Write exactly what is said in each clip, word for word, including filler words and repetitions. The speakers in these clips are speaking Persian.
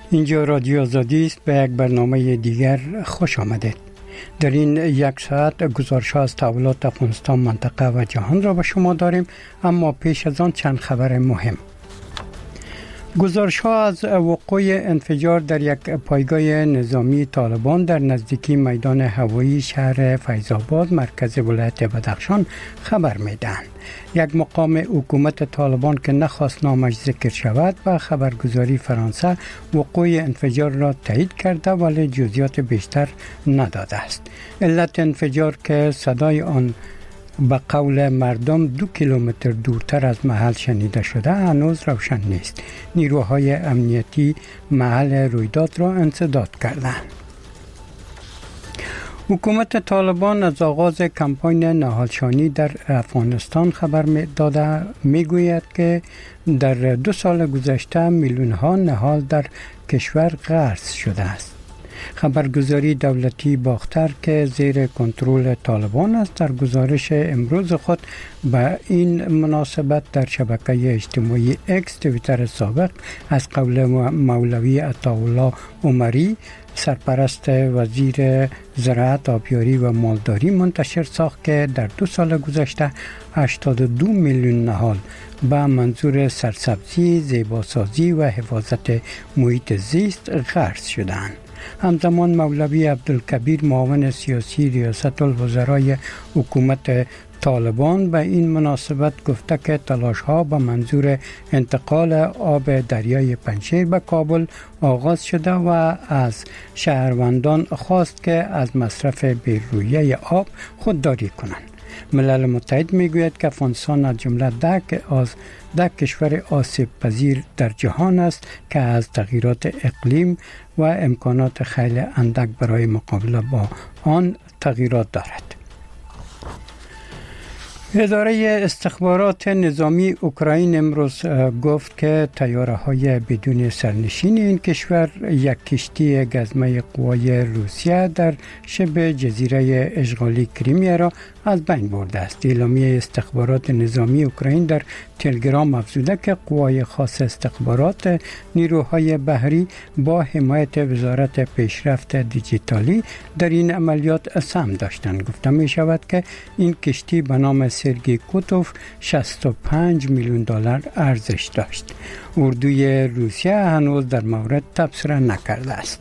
اینجا رادیو آزادی است. به یک برنامه دیگر خوش آمدید. در این یک ساعت گزارش از تحولات افغانستان، منطقه و جهان را به شما داریم، اما پیش از آن چند خبر مهم. گزارش ها از وقوع انفجار در یک پایگاه نظامی طالبان در نزدیکی میدان هوایی شهر فیض‌آباد مرکز ولایت بدخشان خبر میدهند. یک مقام حکومت طالبان که نخواست نامش ذکر شود و خبرگزاری فرانسه وقوع انفجار را تایید کرده ولی جزئیات بیشتر نداده است. علت انفجار که صدای آن به قول مردم دو کیلومتر دورتر از محل شنیده شده هنوز روشن نیست. نیروهای امنیتی محل رویداد را انسداد کردند. حکومت طالبان از آغاز کمپاین نهالشانی در افغانستان خبر داده میگوید که در دو سال گذشته میلیون ها نهال در کشور غارت شده است. خبرگزاری دولتی باختر که زیر کنترل طالبان است در گزارش امروز خود به این مناسبت در شبکه اجتماعی اکس توییتر سابق از قول مولوی عطاالله عمری سرپرست وزیر زراعت، آبیاری و مالداری منتشر ساخت که در دو سال گذشته هشتاد و دو میلیون نهال به منظور سرسبزی، زیباسازی و حفاظت محیط زیست غارت شدند. همزمان مولوی عبدالکبیر معاون سیاسی ریاست الوزرای حکومت طالبان به این مناسبت گفته که تلاش ها به منظور انتقال آب دریای پنجشیر به کابل آغاز شده و از شهروندان خواست که از مصرف بی‌رویه آب خودداری کنند. ملل متحد میگوید که افغانستان از جمله ده از ده کشور آسیب پذیر در جهان است که از تغییرات اقلیم و امکانات خیلی اندک برای مقابله با آن تغییرات دارد. اداره استخبارات نظامی اوکراین امروز گفت که طیاره‌های بدون سرنشین این کشور یک کشتی گزمه قوای روسیه در شبه جزیره اشغالی کریمیا را از بین برده است. اعلامیه استخبارات نظامی اوکراین در تلگرام افزوده که قوای خاص استخبارات نیروهای بحری با حمایت وزارت پیشرفت دیجیتالی در این عملیات سهم داشتند. گفته می شود که این کشتی به نام سرگی کوتوف شصت و پنج میلیون دلار ارزش داشت. اردوی روسیه هنوز در مورد تبصره نکرده است.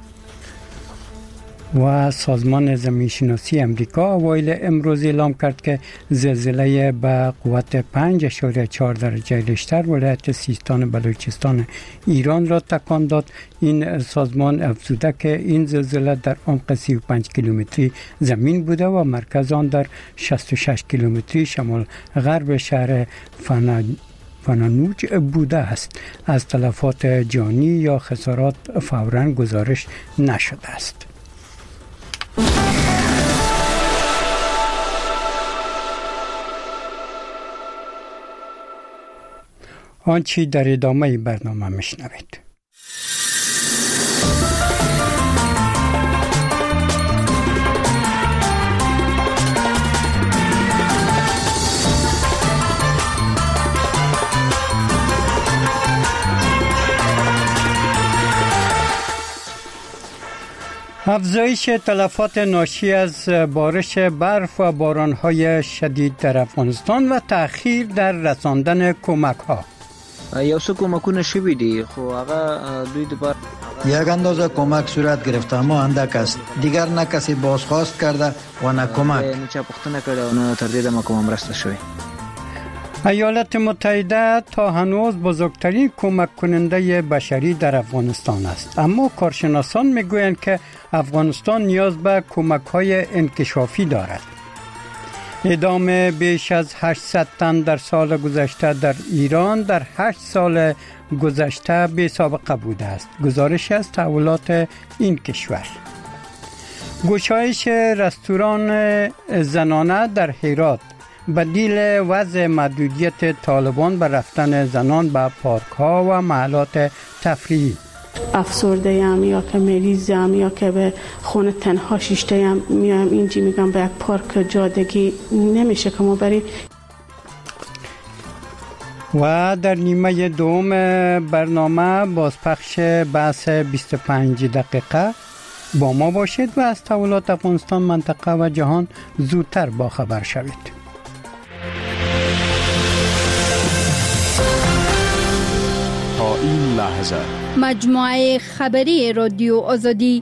و سازمان زمینشناسی امریکا اوایل امروز اعلام کرد که زلزله به قوت پنج اشاریه چهار درجه ریشتر ولایت سیستان بلوچستان ایران را تکان داد. این سازمان افزوده که این زلزله در عمق سی و پنج کیلومتری زمین بوده و مرکز آن در شصت و شش کیلومتری شمال غرب شهر فناجی فنانوج بوده است. از تلفات جانی یا خسارات فوراً گزارش نشده است. آنچه در ادامه برنامه میشنوید. افزایش تلفات ناشی از بارش برف و باران‌های شدید در افغانستان و تأخیر در رساندن کمک‌ها. یو څه کومکونه شوي دي خو هغه دوی دوباره یک اندازه کمک صورت گرفته اما اندک است. دیگر نه کسی بازخواست کرده و نه کمک. نه چا پوښتنه کړې او نه تر دې دمه کومه مرسته شوې. ایالات متحده تا هنوز بزرگترین کمک کننده بشری در افغانستان است، اما کارشناسان میگویند که افغانستان نیاز به کمک‌های انکشافی دارد. اعدام بیش از هشتصد تن در سال گذشته در ایران در هشت سال گذشته بی سابقه بوده است. گزارش از تحولات این کشور. گشایش رستوران زنانه در هرات بدیل وضع محدودیت طالبان به رفتن زنان به پارک ها و محلات تفریحی. افسرده ام یا که مریضم یا که به خونه تنها شیشته ام میام اینجی میگم به یک پارک جادگی نمیشه که ما بریم. و در نیمه دوم برنامه بازپخش بحث بیست و پنج دقیقه با ما باشید و از تحولات افغانستان، منطقه و جهان زودتر با خبر شوید. تا این لحظه مجموعه خبری رادیو آزادی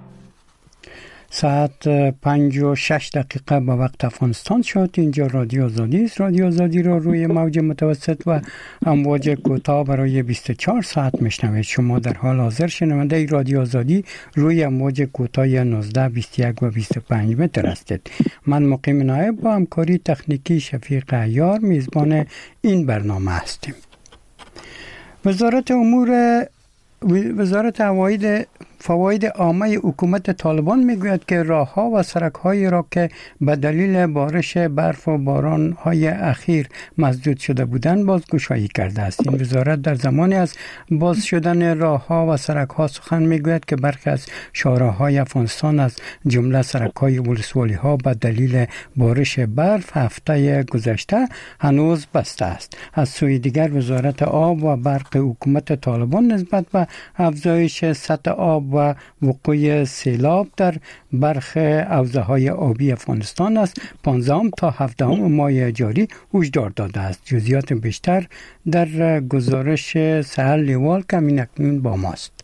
ساعت پنج و شش دقیقه به وقت افغانستان شد. اینجا رادیو آزادی است. رادیو آزادی را روی موج متوسط و امواج کوتاه برای بیست و چهار ساعت میشنوید. شما در حال حاضر شنونده رادیو آزادی روی امواج کوتاه نوزده، بیست و یک و بیست و پنج متر هستید. من مقیم نایب با همکاری تکنیکی شفیق عیار میزبان این برنامه هستیم. وزارت امور وزارت فواید فواید عامه حکومت طالبان میگوید که راهها و سرک‌هایی را که به دلیل بارش برف و باران‌های اخیر مسدود شده بودند بازگشایی کرده است. این وزارت در زمانی از باز شدن راهها و سرک‌ها سخن میگوید که برخی از شاهراهای افغانستان از جمله سرک‌های ولسوالی‌ها به دلیل بارش برف هفته گذشته هنوز بسته است. از سوی دیگر وزارت آب و برق حکومت طالبان نسبت به افزایش سطح آب و وقوع سیلاب در برخی حوزه‌های آبی افغانستان از پانزدهم تا هفدهم ماه جاری هشدار داده است. جزئیات بیشتر در گزارش سحر لیوال که اکنون با ماست.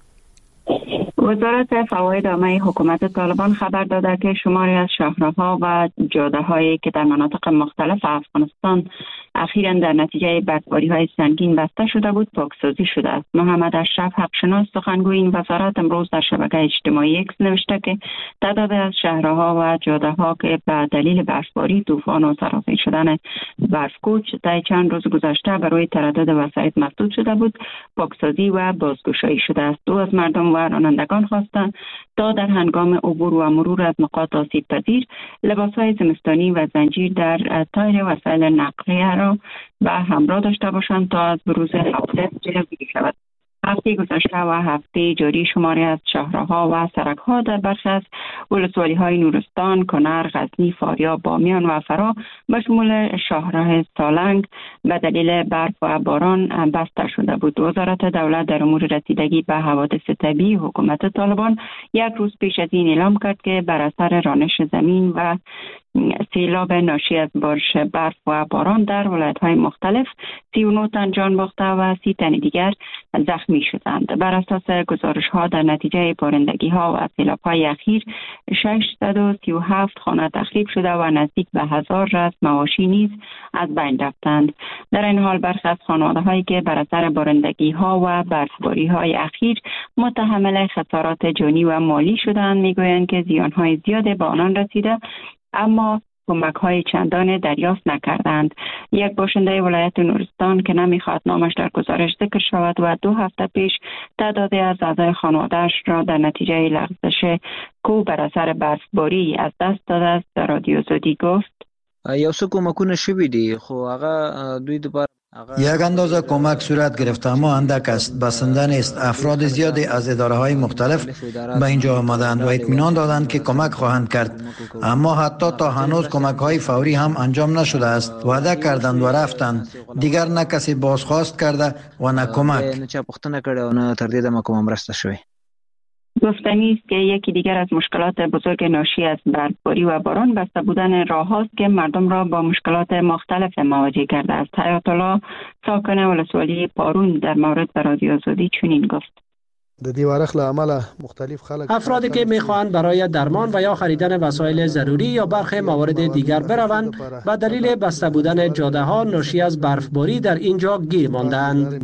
وزارت فواید عامه حکومت طالبان خبر داده که شماری از شاهراها و جاده‌هایی که در مناطق مختلف افغانستان اخیراً در نتیجه برفباری‌های سنگین بسته شده بود پاکسازی شده است. محمد اشرف حقشناس سخنگوی این وزارت امروز در شبکه اجتماعی اکس نوشته که تعداد از شهرها و جاده‌ها که به دلیل برفباری، طوفان و سرازیر شدن برفکوچ در چند روز گذشته برای تردد وسایط مسدود شده بود پاکسازی و بازگشایی شده است. دو از مردم و رانندگان خواستند تا در هنگام عبور و مرور از نقاط آسیب پذیر لباس‌های زمستانی و زنجیر در تایر وسایل نقلیه را به همراه داشته باشند تا از بروز حادث جلوگیری شود. هفته گذشته و هفته جاری شماری از شهرها و سرک‌ها در برخی از ولسوالی‌های نورستان، کنر، غزنی، فاریاب، بامیان و فرا به شمول شاهراه سالنگ به دلیل برف و باران بسته شده بود. وزارت دولت در امور رسیدگی به حوادث طبیعی حکومت طالبان یک روز پیش از این اعلام کرد که بر اثر رانش زمین و سیلاب ناشی از بارش برف و باران در ولایت‌های مختلف سی و نه تن جان باخته و سی تن دیگر زخمی شدند. بر اساس گزارش‌ها در نتیجه بارندگی‌ها و سیلاب‌های اخیر ششصد و سی و هفت خانه تخریب شده و نزدیک به هزار رأس مواشی نیز از بین رفتند. در این حال برخی از خانواده‌هایی که بر اثر بارندگی‌ها و برفباری‌های اخیر متحمل خسارات جانی و مالی شدند می‌گویند که زیان‌های زیادی به آنان رسیده اما کمک‌های چندان دریافت نکردند. یک باشنده ولایت نورستان که نمیخواد نامش در گزارش ذکر شود و دو هفته پیش تعدادی از اعضای خانواده‌اش را در نتیجه لغزش کوه بر اثر برفباری از دست داده است در رادیو آزادی گفت یو څه کومکونه شوي دي خو هغه دوی دوباره یک اندازه کمک صورت گرفته اما اندک است. بسنده نیست. افراد زیادی از اداره های مختلف به اینجا آمدند و اطمینان دادند که کمک خواهند کرد، اما حتی تا هنوز کمک های فوری هم انجام نشده است. وعده کردند و رفتند. دیگر نه کسی بازخواست کرده و نه کمک. نه چا پوښتنه کړې او نه تر دې دمه کومه مرسته شوې. گفتنی است که یکی دیگر از مشکلات بزرگ ناشی از برفباری و باران بسته بودن راه هاست که مردم را با مشکلات مختلف مواجه کرده است. حیات الله ساکن ولسوالی پارون در مورد به رادیو آزادی چنین گفت: افرادی که میخواهند برای درمان و یا خریدن وسایل ضروری یا برخی موارد دیگر بروند به دلیل بسته بودن جاده ها ناشی از برفباری در اینجا گیر ماندند.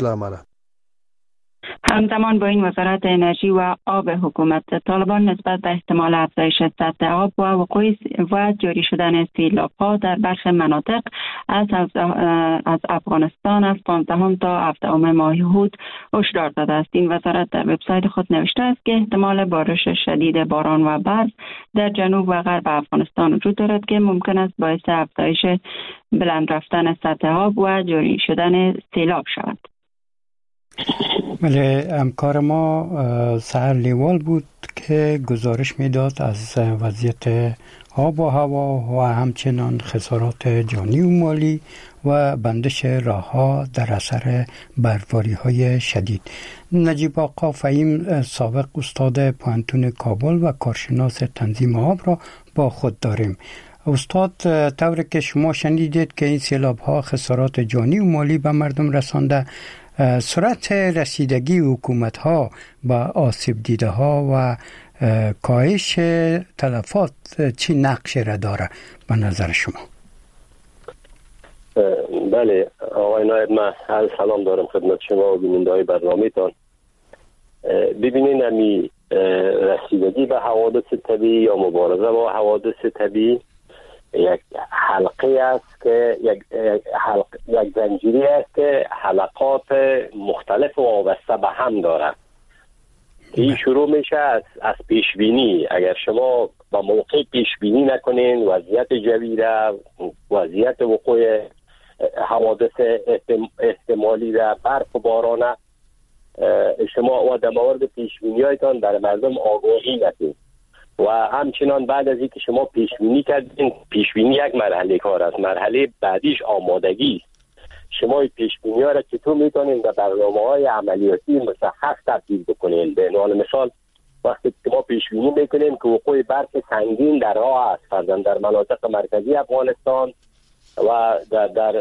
همزمان با این وزارت انرژی و آب حکومت طالبان نسبت به احتمال افزایش سطح آب و وقوع و جاری شدن سیلاب‌ها در برخی مناطق از از افغانستان از پانزدهم تا هفدهم ماه هود هشدار داده است. این وزارت در وبسایت خود نوشته است که احتمال بارش شدید باران و برف در جنوب و غرب افغانستان وجود دارد که ممکن است باعث افزایش بلند رفتن سطح آب و جاری شدن سیلاب شود. ولی همکار ما سحر لیوال بود که گزارش میداد از وضعیت آب و هوا و همچنان خسارات جانی و مالی و بندش راهها در اثر برفباری های شدید. نجیب آقا فهیم سابق استاد پوهنتون کابل و کارشناس تنظیم آب را با خود داریم. استاد، طوری که شما شنیدید که این سیلاب ها خسارات جانی و مالی به مردم رسانده، سرعت رسیدگی حکومت ها به آسیب دیده ها و کاهش تلفات چی نقش را داره به نظر شما؟ بله آقای نایب، من عرض سلام دارم خدمت شما و بیننده های برنامه تان. ببینید امی رسیدگی به حوادث طبیعی یا مبارزه با حوادث طبیعی یک حلقه است که یک حلق یک زنجیری است که حلقات مختلف و وابسته به هم دارد. این شروع میشه از از پیش بینی. اگر شما با موقع پیش بینی نکنین وضعیت جوی را، وضعیت وقوع حوادث احتمالی را، برف و باران، شما و در مورد پیش بینی هایتان در مردم آگاهی ندید و همچنان بعد از اینکه شما پیش بینی کردین، پیش بینی یک مرحله کار است، مرحله بعدیش آمادگی است. شما پیش بینی ها را چطور میتونین به برنامه‌های عملیاتی مشخص تبدیل بکنین؟ به عنوان مثال وقتی که ما پیش بینی میکنیم که وقوع برف سنگین در راه است، فرضاً در مناطق مرکزی افغانستان و در, در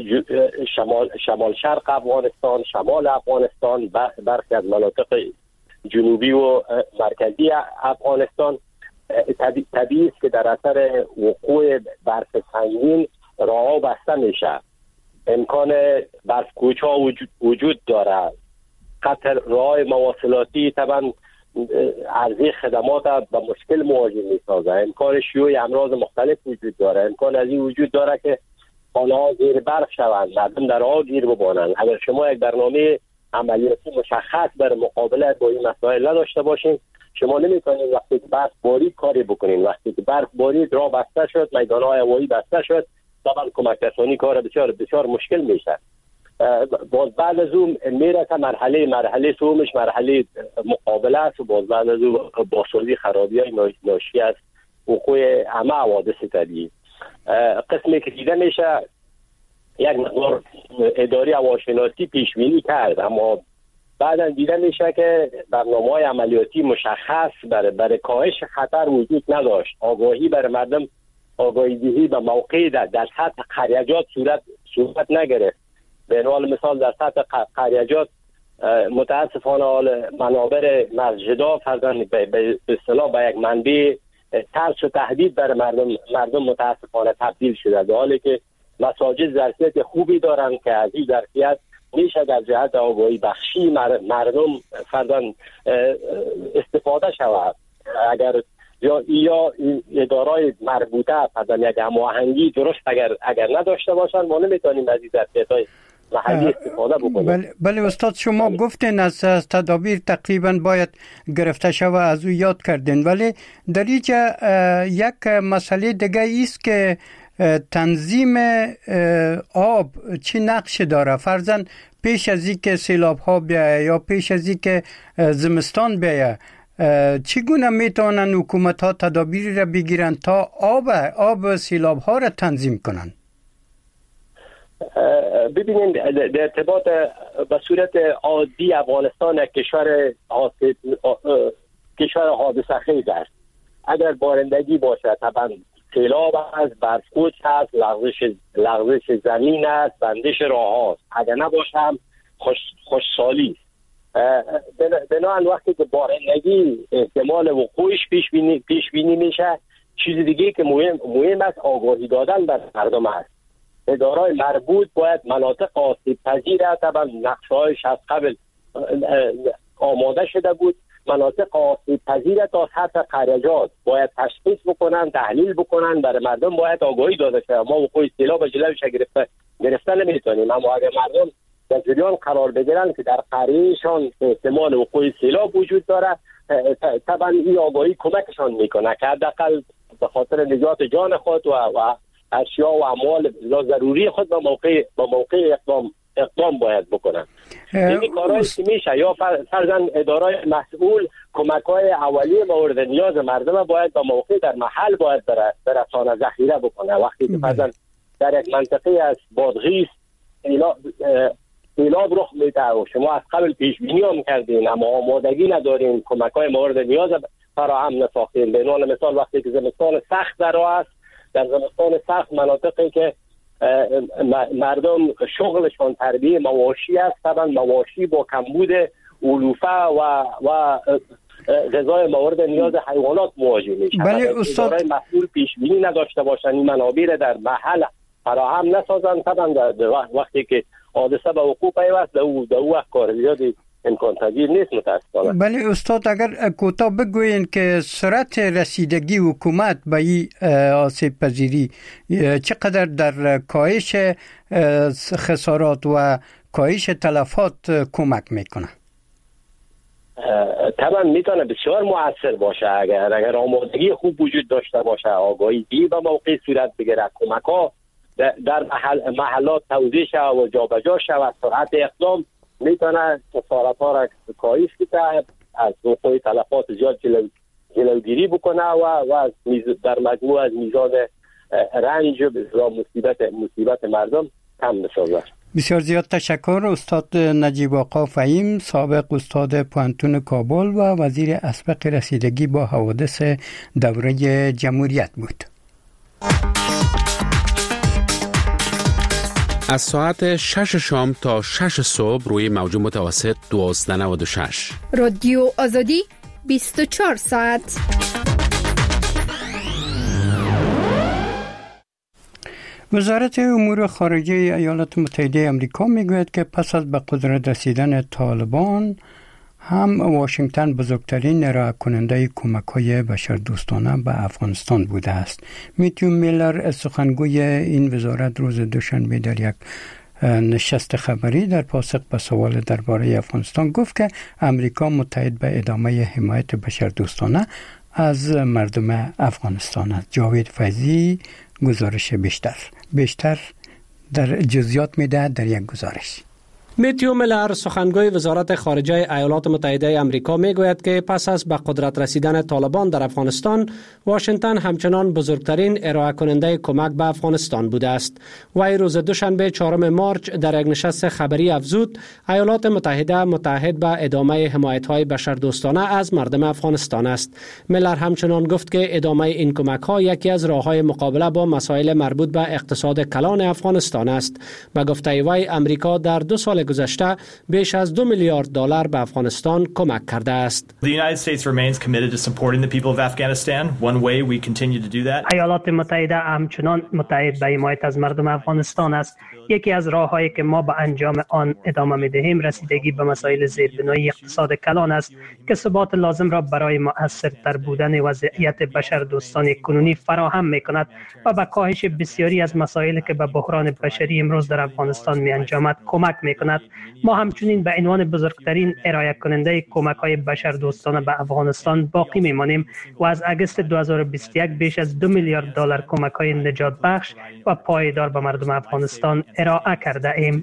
شمال شمال شرق افغانستان، شمال افغانستان، برخی از مناطق جنوبی و مرکزی افغانستان، طبیعی است که در اثر وقوع برف سنگین راه بسته میشه، امکان برف کوچا وجود, وجود داره، قطع راه مواصلاتی طبعا عرضه خدمات به مشکل مواجه میسازه، امکان شیوع امراض مختلف وجود داره، امکان از این وجود داره که خانه ها زیر برف شوند، مردم در آب گیر بمانند. اگر شما یک برنامه عملیاتی مشخص بر مقابله با این مسائل نداشته باشین، شما نمیتونید وقتی که برف بارید کاری بکنین. وقتی که برف بارید راه بسته شد، میدان‌های هوایی بسته شد، طبعا کمک رسانی کار بسیار بسیار مشکل میشه. باز بعد از اون میره که مرحله مرحله سومش مرحله مقابله است و باز بعد از اون بازسازی خرابی های ناشی از وقوع همه حوادث طبیعی. قسمی که دیده میشه یک مقدار اداری هواشناسی پیش بینی کرد، اما بعدا دیده میشه که برنامه‌های عملیاتی مشخص برای برای کاهش خطر وجود نداشت. آگاهی برای مردم، آگاهی دهی به موقع در, در سطح قریجات صورت صورت نگرفت. به عنوان مثال در سطح قریجات متاسفانه حال منابر مسجدا فرضاً به اصطلاح به یک منبع ترس و تهدید برای مردم مردم متاسفانه تبدیل شده، در حالی که مساجد ظرفیت خوبی دارن که از این ظرفیت میشه در جهت آگاهی بخشی مردم فرضاً استفاده شود. اگر یا یا ادارای مربوطه فرضاً یک هماهنگی درست اگر اگر نداشته باشن، ما نمیتونیم از این ظرفیت‌های محلی استفاده بکنیم. بله, بله استاد، شما بله. گفتین از تدابیر تقریبا باید گرفته شود، از او یاد کردین، ولی در اینجا یک مسئله دیگه است که تنظیم آب چی نقش داره؟ فرضاً پیش از اینکه سیلاب ها بیایه یا پیش از اینکه زمستان بیایه، چگونه میتونن حکومت ها تدابیری را بگیرن تا آب آب سیلاب ها را تنظیم کنن؟ ببینید در ارتباط به صورت عادی افغانستان یک کشور کشور حادثه خیز است. اگر بارندگی باشه طبعا سیلاب است، برف‌کوچ است، لغزش لغزش زمین است، بندش راه است. اگر نباشه هم خوش خوشسالی است. بنابراین وقتی که بارندگی احتمال وقوعش پیش بینی پیش بینی میشه، چیز دیگه که مهم مهم است آگاهی دادن بر مردم است. ادارای مربوط باید مناطق آسیب پذیر طبعا نقشه‌هایش از قبل آماده شده بود، مناطق آسیب پذیر تا سطح قریجات باید تشخیص بکنن، تحلیل بکنن، برای مردم باید آگاهی داده شه. ما وقوع سیلاب جلوش گرفته گرفته نمیتونیم، اما اگر مردم در جریان قرار بگیرن که در قریهشان احتمال وقوع سیلاب وجود داره، طبعا این آگاهی کمکشان میکنه که حداقل به خاطر نجات جان خود و, و اشیا و اموال ضروری خود به موقع به موقع اقدام اقدام باید بکنن. این کارهایی که میشه یا فرضاً ادارای مسئول کمک‌های اولیه مورد نیاز مردم باید به موقع در محل باید برسانه ذخیره بکنه. وقتی که فرضاً در یک منطقه از بادغیس سیلاب رخ میده و شما از قبل پیش بینی هم کردین اما آمادگی ندارین، کمک‌های مورد نیاز فراهم نساختین. به عنوان مثال وقتی که زمستان سخت در راه است، در زمستان سخت مناطقی که مردم شغلشان تربیه مواشی است، طبعا مواشی با کمبود علوفه و و غذای مورد نیاز حیوانات مواجه میشن. بله استاد، مسئول پیش بینی نداشته باشن این منابع در محل فراهم نسازن، طبعا در وقتی که حادثه به وقوع پیوست او در وقت کار زیادی امکان پذیر نیست متاسفانه. بله استاد، اگر کوتاه بگوین که سرعت رسیدگی حکومت به این آسیب پذیری چقدر در کاهش خسارات و کاهش تلفات کمک میکنه؟ طبعا میتونه بسیار مؤثر باشه اگر اگر آمادگی خوب وجود داشته باشه، آگاهی دی به موقع صورت بگیره، کمک ها در محل محلات توزیع شود و جابجا شود، سرعت اقدام میتونه خسارات ها را کاهش بده، از وقوع تلفات زیاد جلو جلوگیری بکنه و و در مجموع از میزان رنج و مصیبت مصیبت مردم کم بسازه. بسیار زیاد تشکر استاد نجیب آقا فهیم، سابق استاد پوهنتون کابل و وزیر اسبق رسیدگی با حوادث دوره جمهوریت بود. از ساعت شش شام تا شش صبح روی موج متوسط دوازده نود و شش رادیو آزادی بیست و چهار ساعت. وزارت امور خارجه ایالات متحده آمریکا میگوید که پس از به قدرت رسیدن طالبان هم واشنگتن بزرگترین ارائه کننده کمک‌های بشردوستانه به افغانستان بوده است. میتیو میلر سخنگوی این وزارت روز دوشنبه در یک نشست خبری در پاسخ به سوال درباره افغانستان گفت که امریکا متحد به ادامه حمایت بشردوستانه از مردم افغانستان است. جاوید فیضی گزارش بیشتر بیشتر در جزئیات میده در یک گزارش. میتیو میلر سخنگوی وزارت خارجه ایالات متحده آمریکا میگوید که پس از به قدرت رسیدن طالبان در افغانستان، واشنگتن همچنان بزرگترین ارائه کننده کمک به افغانستان بوده است. وی روز دوشنبه چهارم مارچ در یک نشست خبری افزود ایالات متحده متحد به ادامه حمایت‌های بشردوستانه از مردم افغانستان است. میلر همچنان گفت که ادامه این کمک‌ها یکی از راه‌های مقابله با مسائل مربوط به اقتصاد کلان افغانستان است. به گفته وی امریکا در دو سال گذشته بیش از دو میلیارد دلار به افغانستان کمک کرده است. ایالات متحده همچنان متحد به حمایت از مردم افغانستان است. یکی از راه‌هایی که ما به انجام آن ادامه می‌دهیم رسیدگی به مسائل زیربنایی اقتصاد کلان است که ثبات لازم را برای مؤثرتر بودن وضعیت بشردوستانه کنونی فراهم می‌کند و به کاهش بسیاری از مسائلی که به بحران بشری امروز در افغانستان می‌انجامد کمک می‌کند. ما همچنین به عنوان بزرگترین ارائه کننده کمک‌های بشردوستانه به افغانستان باقی می‌مانیم و از اگست دو هزار و بیست و یک بیش از دو میلیارد دلار کمک‌های نجات بخش و پایدار به مردم افغانستان ارائه کرده ایم.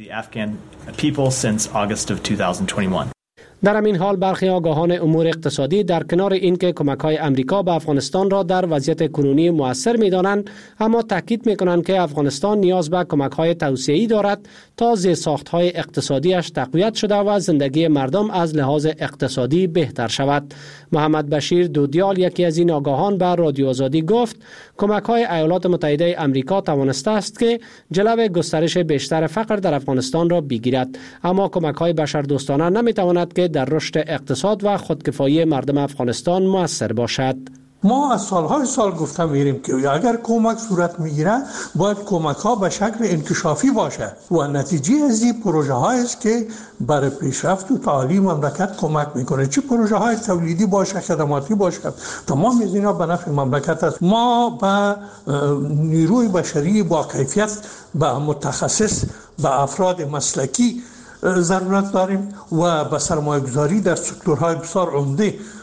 در همین حال برخی آگاهان امور اقتصادی در کنار اینکه کمک‌های امریکا به افغانستان را در وضعیت کنونی مؤثر می‌دانند، اما تاکید می‌کنند که افغانستان نیاز به کمک‌های توسعه‌ای دارد تا زیرساخت‌های اقتصادیش تقویت شده و زندگی مردم از لحاظ اقتصادی بهتر شود. محمد بشیر دودیال، یکی از این آگاهان، به رادیو آزادی گفت کمک‌های ایالات متحده آمریکا توانسته است که جلو گسترش بیشتر فقر در افغانستان را بگیرد، اما کمک‌های بشردوستانه نمی‌تواند که در رشد اقتصاد و خودکفایی مردم افغانستان مؤثر باشد. ما از سالهای سال گفتم میریم که اگر کمک صورت میگیره باید کمک ها به شکل انکشافی باشه و نتیجه از این پروژه های است که برای پیشرفت و تعلیم مملکت کمک میکنه، چه پروژه های تولیدی باشه، خدماتی باشه، تمام از اینا به نفع مملکت است. ما به نیروی بشری با کیفیت، به متخصص، به افراد مسلکی ضرورت داریم و به سرمایه‌گذاری در سکتورهای بسیار عمده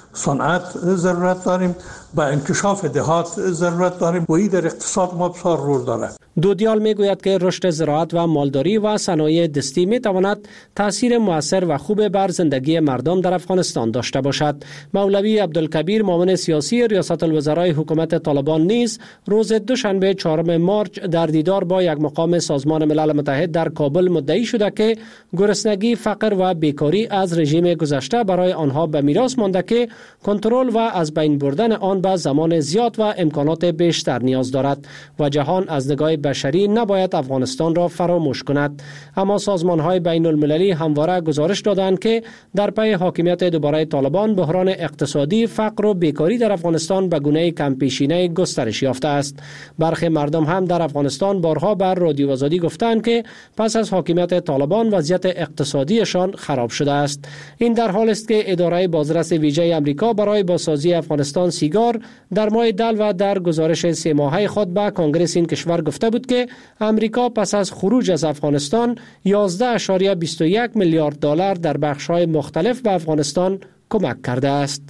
صنعت ضرورت داریم، به انکشاف دهات ضرورت داریم و این در اقتصاد ما بسیار رول داره. دودیال میگوید که رشد زراعت و مالداری و صنایع دستی میتواند تاثیر مؤثر و خوب بر زندگی مردم در افغانستان داشته باشد. مولوی عبدالکبیر معاون سیاسی ریاست الوزرای حکومت طالبان نیز روز دوشنبه چهارم مارچ در دیدار با یک مقام سازمان ملل متحد در کابل مدعی شده که گرسنگی، فقر و بیکاری از رژیم گذشته برای آنها به میراث مانده که کنترل و از بین بردن آن به زمان زیاد و امکانات بیشتر نیاز دارد و جهان از نگاه بشری نباید افغانستان را فراموش کند. اما سازمان‌های بین المللی همواره گزارش دادند که در پی حاکمیت دوباره طالبان بحران اقتصادی، فقر و بیکاری در افغانستان به گونه کم پیشینه گسترش یافته است. برخی مردم هم در افغانستان بارها بر رادیو آزادی گفتند که پس از حاکمیت طالبان وضعیت اقتصادیشان خراب شده است. این در حال است که اداره بازرس ویژه آمریکا برای بازسازی افغانستان سیگار در ماه دل و در گزارش سه ماهه خود به کنگره این کشور گفته بود که امریکا پس از خروج از افغانستان یازده اشاریه بیست و یک میلیارد دلار در بخش‌های مختلف به افغانستان کمک کرده است.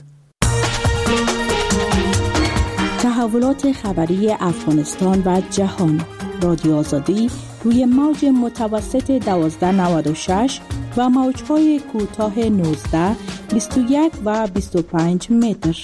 تحولات خبری افغانستان و جهان. رادیو آزادی روی موج متوسط دوازده نود و شش و موج‌های کوتاه نوزده، بیست و یک و بیست و پنج متر.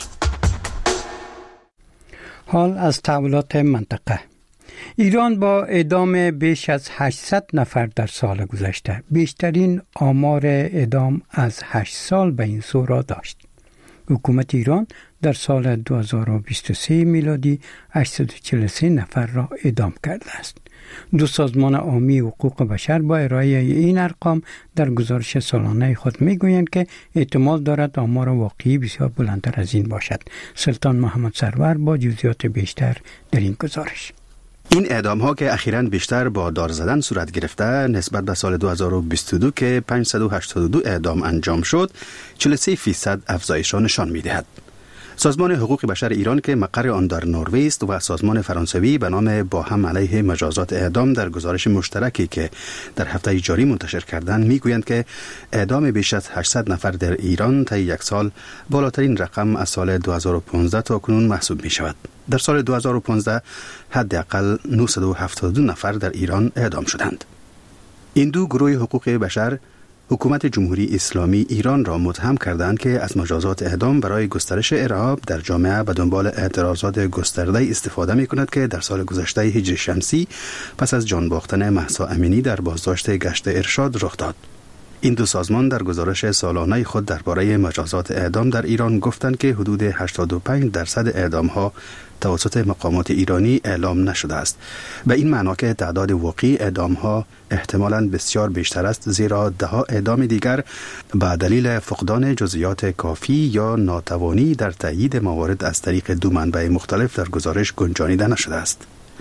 حال از تحولات منطقه. ایران با اعدام بیش از هشتصد نفر در سال گذشته بیشترین آمار اعدام از هشت سال به این سو را داشت. حکومت ایران در سال دو هزار و بیست و سه میلادی هشتصد و چهل و سه نفر را اعدام کرده است. دو سازمان عامی حقوق بشر با ارائه این ارقام در گزارش سالانه خود میگویند که احتمال دارد آمار واقعی بسیار بلندتر از این باشد. سلطان محمد سرور با جزئیات بیشتر در این گزارش. این اعدام ها که اخیراً بیشتر با دار زدن صورت گرفته نسبت به سال دو هزار و بیست و دو که پانصد و هشتاد و دو اعدام انجام شد، چهل و سه فیصد افزایش را نشان می‌دهد. سازمان حقوق بشر ایران که مقر آن در نروژ است و سازمان فرانسوی به نام با هم علیه مجازات اعدام در گزارش مشترکی که در هفته جاری منتشر کردند میگویند که اعدام بیش از هشتصد نفر در ایران طی یک سال بالاترین رقم از سال دو هزار و پانزده تا کنون محسوب می شود. در سال دو هزار و پانزده حداقل نهصد و هفتاد و دو نفر در ایران اعدام شدند. این دو گروه حقوق بشر حکومت جمهوری اسلامی ایران را متهم کردند که از مجازات اعدام برای گسترش ارهاب در جامعه به دنبال اعتراضات گسترده استفاده می کند که در سال گذشته هجری شمسی پس از جان باختن مهسا امینی در بازداشت گشت ارشاد رخ داد. این دو سازمان در گزارش سالانه خود درباره مجازات اعدام در ایران گفتند که حدود هشتاد و پنج درصد اعدام ها توسط مقامات ایرانی اعلام نشده است. به این معنا که تعداد واقعی اعدام ها احتمالاً بسیار بیشتر است، زیرا ده ها اعدام دیگر به دلیل فقدان جزئیات کافی یا ناتوانی در تایید موارد از طریق دو منبع مختلف در گزارش گنجانیده نشده است.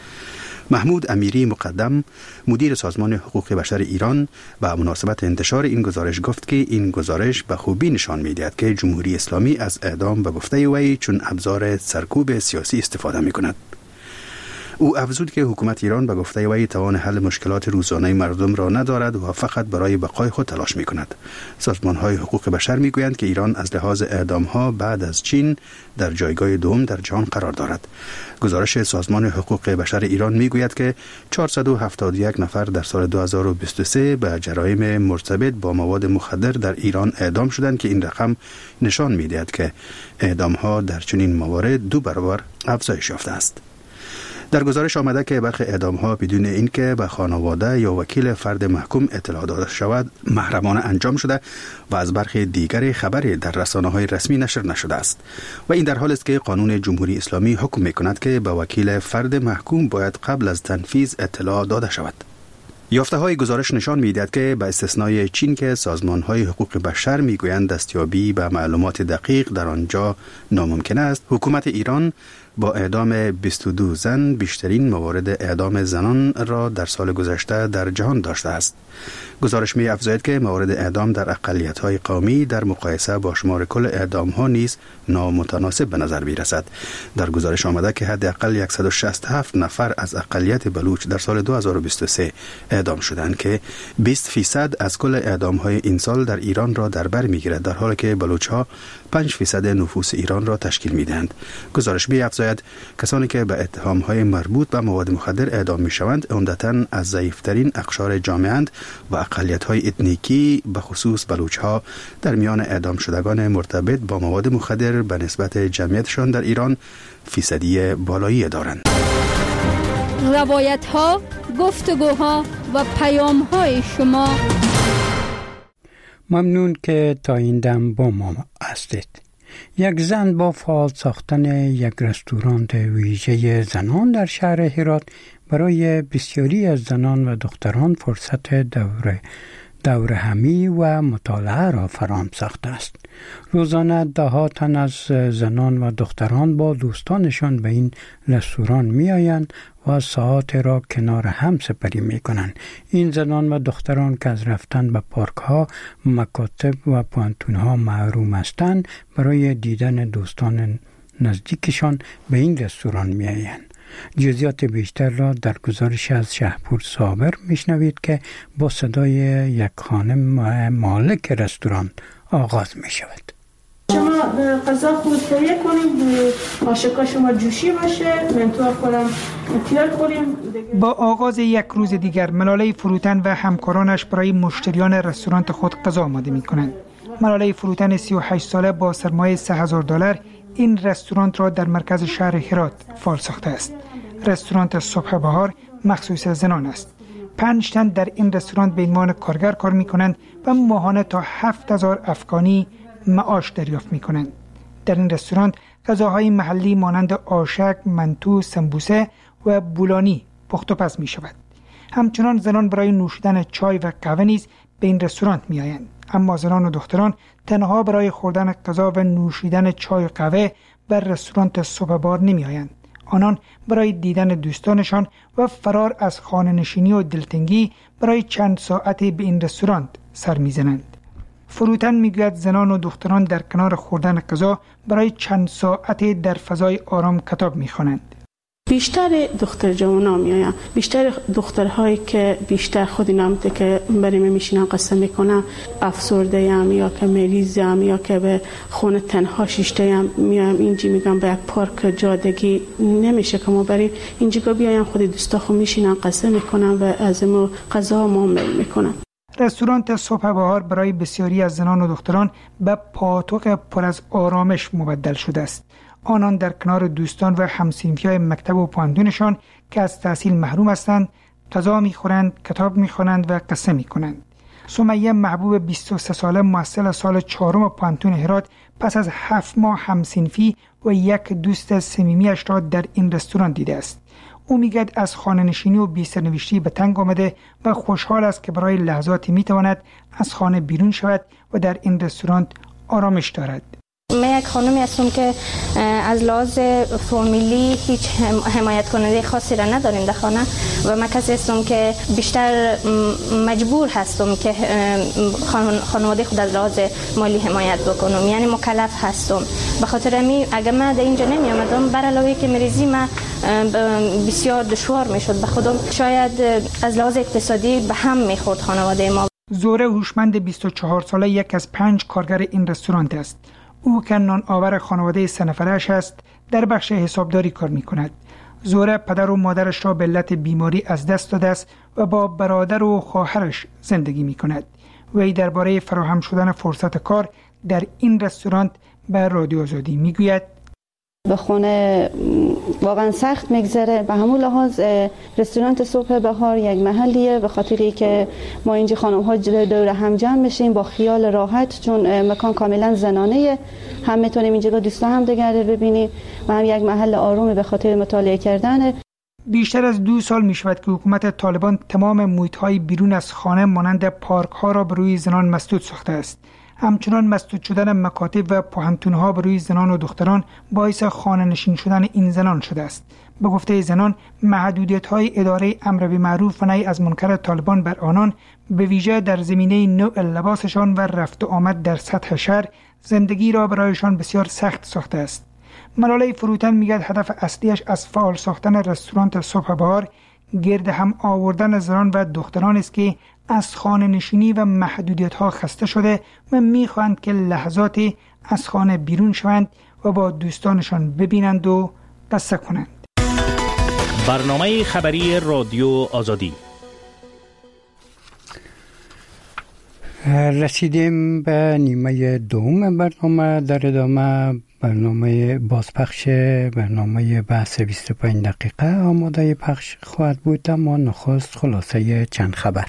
محمود امیری مقدم مدیر سازمان حقوق بشر ایران به مناسبت انتشار این گزارش گفت که این گزارش به خوبی نشان می‌دهد که جمهوری اسلامی از اعدام به گفته وی چون ابزار سرکوب سیاسی استفاده می‌کند. او افزود که حکومت ایران به گفته وی توان حل مشکلات روزانه مردم را ندارد و فقط برای بقای خود تلاش می‌کند. سازمان‌های حقوق بشر می‌گویند که ایران از لحاظ اعدام‌ها بعد از چین در جایگاه دوم در جهان قرار دارد. گزارش سازمان حقوق بشر ایران می‌گوید که چهارصد و هفتاد و یک نفر در سال دو هزار و بیست و سه به جرایم مرتبط با مواد مخدر در ایران اعدام شدند که این رقم نشان می‌دهد که اعدام‌ها در چنین موارد دو برابر افزایش یافته است. در گزارش آمده که برخی اعدام‌ها بدون اینکه به خانواده یا وکیل فرد محکوم اطلاع داده شود محرمانه انجام شده و از برخی دیگر خبری در رسانه‌های رسمی نشر نشده است و این در حال است که قانون جمهوری اسلامی حکم می‌کند که به وکیل فرد محکوم باید قبل از تنفیذ اطلاع داده شود. یافته‌های گزارش نشان می‌دهد که به استثنای چین که سازمان‌های حقوق بشر می‌گویند دستیابی به معلومات دقیق در آنجا ناممکن است، حکومت ایران با اعدام بیست و دو زن بیشترین موارد اعدام زنان را در سال گذشته در جهان داشته است. گزارش می افزاید که موارد اعدام در اقلیت‌های قومی در مقایسه با شمار کل اعدام‌ها نیز نامتناسب به نظر می رسد. در گزارش آمده که حداقل صد و شصت و هفت نفر از اقلیت بلوچ در سال دو هزار و بیست و سه اعدام شدند که بیست فیصد از کل اعدام‌های این سال در ایران را در بر می‌گیرد، در حالی که بلوچ‌ها پنج فیصد نفوس ایران را تشکیل می‌دهند. گزارش می افزاید کسانی که به اتهام‌های مربوط به مواد مخدر اعدام می‌شوند عمدتاً از ضعیف‌ترین اقشار جامعه‌اند و اقلیت‌های اتنیکی به خصوص بلوچ‌ها در میان اعدام شدگان مرتبط با مواد مخدر به نسبت جمعیتشان در ایران فیصدی بالایی دارند. روایت‌ها، گفتگوها و پیام‌های شما. ممنون که تا این دم با ما هستید. یک زن با فعال ساختن یک رستوران ویژه زنان در شهر هرات برای بسیاری از زنان و دختران فرصت دوره دوره همی و مطالعه را فراهم ساخته است. روزانه ده ها تن از زنان و دختران با دوستانشان به این رستوران می آیند و ساعات را کنار هم سپری می کنند. این زنان و دختران که از رفتن به پارک ها، مکاتب و پانتون ها محروم هستند، برای دیدن دوستان نزدیکشان به این رستوران می آیند. جزئیات بیشتر را در گزارش از شهپور صابر میشنوید که با صدای یک خانم مالک رستوران آغاز می شود. شما غذا خود تهیه کنید، آشکا شما جوشی باشه، منتو خودم تیار کنیم. با آغاز یک روز دیگر ملاله فروتن و همکارانش برای مشتریان رستوران خود غذا آماده می کنند. ملاله فروتن سی و هشت ساله با سرمایه سه هزار دلار این رستوران را در مرکز شهر هرات فعال ساخته است. رستوران صبح بهار مخصوص زنان است. پنج تن در این رستوران به عنوان کارگر کار می کنند و ماهانه تا هفت هزار افغانی معاش دریافت می کنند. در این رستوران غذاهای محلی مانند آشک، منتو، سمبوسه و بولانی پخت و پز می شود. همچنان زنان برای نوشیدن چای و قهوه نیز به این رستوران می آیند. اما زنان و دختران تنها برای خوردن غذا و نوشیدن چای و قهوه بر رستوران صبح بهار نمی آیند. آنان برای دیدن دوستانشان و فرار از خانه نشینی و دلتنگی برای چند ساعتی به این رستوران سر می‌زنند. فروتن میگوید زنان و دختران در کنار خوردن غذا برای چند ساعتی در فضای آرام کتاب می‌خوانند. بیشتر دختر جوانا میایم، بیشتر دخترهایی که بیشتر خودی نامده که برای من میشینن قصه میکنن افسرده ام یا که مریض ام یا که به خونه تنها شیشته ام میایم اینجی میگم به یک پارک جادگی نمیشه که ما برای اینجا بیایم خودی دوستا خود میشینن قصه میکنن و از ما غذا معامله میکنن. رستوران صبح بهار برای بسیاری از زنان و دختران به پاتوق پر از آرامش مبدل شده است. آنان در کنار دوستان و همسنفی‌های مکتب و پانتونشان که از تحصیل محروم هستند غذا می‌خورند، کتاب می‌خوانند و قصه می‌کنند. سمیه محبوب بیست و سه ساله محصل سال چهارم پانتون هرات پس از هفت ماه همسنفی و یک دوست صمیمی‌اش را در این رستوران دیده است. او میگه از خانه نشینی و بی سرنوشتی به تنگ آمده و خوشحال است که برای لحظاتی می‌تواند از خانه بیرون شود و در این رستوران آرامش دارد. من یک خانمی هستم که از لحاظ فامیلی هیچ حمایت کننده خاصی را نداریم در خانه و من کسی هستم که بیشتر مجبور هستم که خانواده خود از لحاظ مالی حمایت بکنم، یعنی مکلف هستم. به خاطر همین اگر من در اینجا نمی آمدم بر علاوه که مریضی من بسیار دشوار می شد، به خودم شاید از لحاظ اقتصادی به هم می خورد خانواده ما. زهره هوشمند بیست و چهار ساله یک از پنج کارگر این رستوران است. او که نان آور خانواده سه نفرش است در بخش حسابداری کار می کند. زهره پدر و مادرش را به علت بیماری از دست داده است و با برادر و خواهرش زندگی می کند. وی درباره فراهم شدن فرصت کار در این رستوران به رادیو آزادی می گوید: به خونه واقعا سخت میگذره. به همون لحاظ رستوران صبح بهار یک محلیه به خاطری که ما اینجا خانم ها دور هم جمع بشیم با خیال راحت، چون مکان کاملا زنانه، هم میتونیم اینجا دوستا هم دیگر ببینیم و هم یک محل آرومه به خاطر مطالعه کردن. بیشتر از دو سال می شود که حکومت طالبان تمام محیط های بیرون از خانه مانند پارک ها را بر روی زنان مسدود ساخته است. همچنان مسدود شدن مکاتب و پوهنتون‌ها بر روی زنان و دختران باعث خانه‌نشین شدن این زنان شده است. به گفته زنان، محدودیت‌های اداره امر بالمعروف و نهی از منکر طالبان بر آنان به ویژه در زمینه نوع لباسشان و رفت و آمد در سطح شهر زندگی را برایشان بسیار سخت ساخته است. ملاله فروتن میگه هدف اصلیش از فعال ساختن رستوران صبح بهار گرد هم آوردن زنان و دختران است که از خانه نشینی و محدودیت ها خسته شده و میخواهند که لحظاتی از خانه بیرون شوند و با دوستانشان ببینند و قصه کنند. برنامه خبری رادیو آزادی. رسیدیم به نیمه دوم برنامه. در ادامه برنامه بازپخش برنامه بحث بیست و پنج دقیقه آماده پخش خواهد بود، اما نخست خلاصه چند خبر.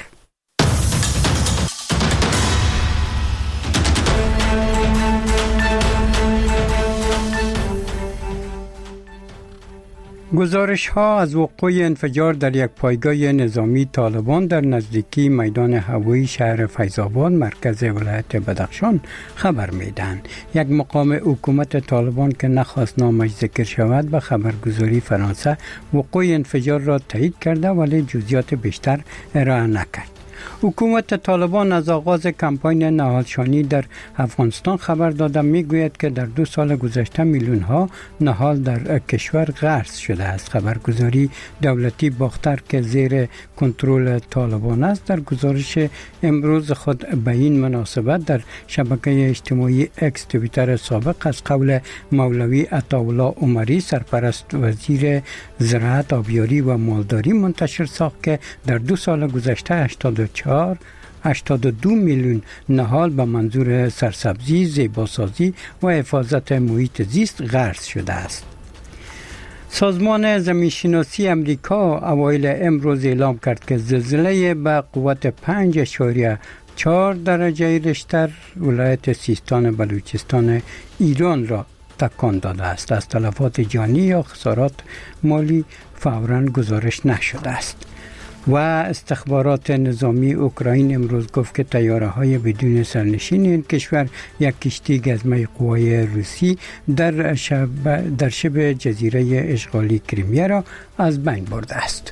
گزارش ها از وقوع انفجار در یک پایگاه نظامی طالبان در نزدیکی میدان هوایی شهر فیض‌آباد مرکز ولایت بدخشان خبر میدهند. یک مقام حکومت طالبان که نخواست نامش ذکر شود به خبرگزاری فرانسه وقوع انفجار را تایید کرده ولی جزئیات بیشتر ارائه نکرد. حکومت طالبان از آغاز کمپاین نهالشانی در افغانستان خبر داده میگوید که در دو سال گذشته میلیون ها نهال در کشور غرس شده است. خبرگزاری دولتی باختر که زیر کنترل طالبان است در گزارش امروز خود به این مناسبت در شبکه اجتماعی اکس توییتر سابق از قول مولوی عطاالله عمری سرپرست وزیر زراعت، آبیاری و مالداری منتشر ساخت که در دو سال گذشته هشتاد و چهار هشتاد و دو میلیون نهال به منظور سرسبزی، زیباسازی و حفاظت محیط زیست غرس شده است. سازمان زمینشناسی امریکا اوایل امروز اعلام کرد که زلزله به قوت پنج اشاریه چهار درجه ریشتر ولایت سیستان بلوچستان ایران را تکان داده است. از تلفات جانی یا خسارات مالی فوراً گزارش نشده است. و استخبارات نظامی اوکراین امروز گفت که طیاره‌های بدون سرنشین این کشور یک کشتی گزمه قوای روسی در شب در شبه جزیره اشغالی کریمیا را از بین برده است.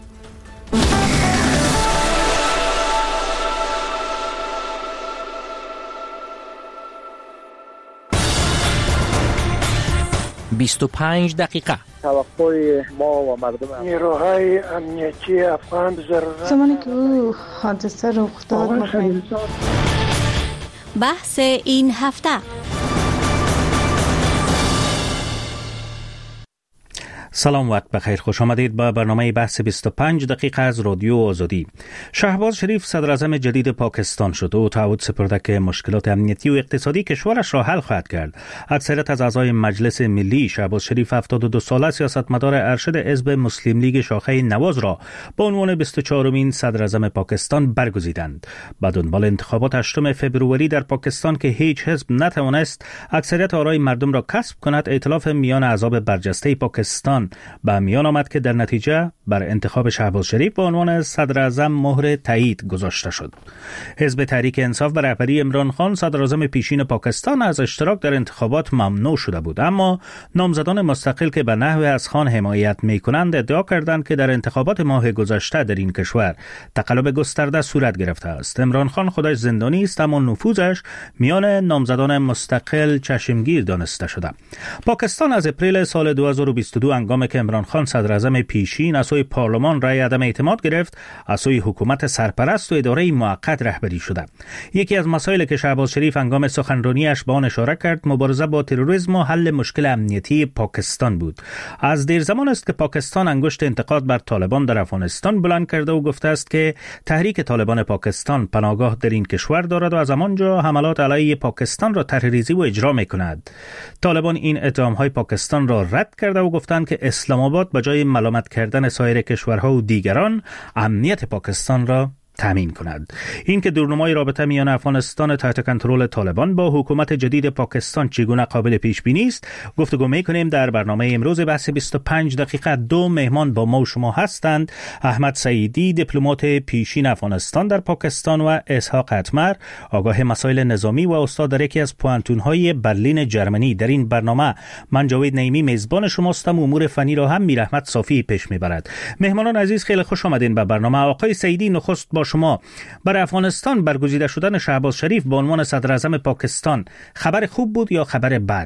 بیست و پنج دقیقه. توقع ما و مردم نیروهای امنیتی افغان ضرورت زمانی که او حادثه رخ داد بحث این هفته. سلام، وقت بخیر، خوش آمدید به برنامه بحث بیست و پنج دقیقه از رادیو آزادی. شهباز شریف صدر اعظم جدید پاکستان شد و تعهد سپرده که مشکلات امنیتی و اقتصادی کشورش را حل خواهد کرد. اکثریت از اعضای مجلس ملی شهباز شریف هفتاد و دو ساله سیاستمدار ارشد حزب مسلم لیگ شاخه نواز را به عنوان بیست و چهارمین صدر اعظم پاکستان برگزیدند. به دنبال انتخابات هشتم فوریه در پاکستان که هیچ حزب نتوانست اکثریت آرای مردم را کسب کند، ائتلاف میان احزاب برجسته پاکستان به میان آمد که در نتیجه بر انتخاب شهباز شریف به عنوان صدر اعظم مهر تایید گذاشته شد. حزب تحریک انصاف به رهبری عمران خان صدر اعظم پیشین پاکستان از اشتراک در انتخابات ممنوع شده بود، اما نامزدان مستقل که به نحو از خان حمایت می‌کنند ادعا کردند که در انتخابات ماه گذشته در این کشور تقلب گسترده صورت گرفته است. عمران خان خودش زندانی است اما نفوذش میان نامزدان مستقل چشمگیر دانسته شده. پاکستان از اپریل سال دو هزار و بیست و دو هنگامی که عمران خان صدر اعظم پیشین از سوی پارلمان رای عدم اعتماد گرفت، از سوی حکومت سرپرست و اداره موقت رهبری شده. یکی از مسائلی که شهباز شریف هنگام سخنرانیش به آن اشاره کرد مبارزه با تروریسم و حل مشکل امنیتی پاکستان بود. از دیر زمان است که پاکستان انگشت انتقاد بر طالبان در افغانستان بلند کرده و گفته است که تحریک طالبان پاکستان پناهگاه در این کشور دارد و از همانجا حملات علیه پاکستان را طرحریزی و اجرا می‌کند. طالبان این اتهام‌های پاکستان را رد کرده و گفتند که اسلام آباد به جای ملامت کردن سایر کشورها و دیگران امنیت پاکستان را تامین کند. این که دورنمای رابطه میان افغانستان تحت کنترل طالبان با حکومت جدید پاکستان چگونه قابل پیش بینی است، گفتگو میکنیم در برنامه امروز. بحث بیست و پنج دقیقه. دو مهمان با ما و شما هستند: احمد سعیدی، دیپلمات پیشین افغانستان در پاکستان، و اسحاق اتمر، آگاه مسائل نظامی و استاد در یکی از پوهنتون‌های برلین جرمنی. در این برنامه من جاوید نعیمی میزبان شماستم. امور فنی را هم میر احمد صافی پیش میبرد. مهمانان عزیز، خیلی خوش آمدین به برنامه. آقای سعیدی، نخست با شما. برای افغانستان برگزیده شدن شهباز شریف به عنوان صدر اعظم پاکستان خبر خوب بود یا خبر بد؟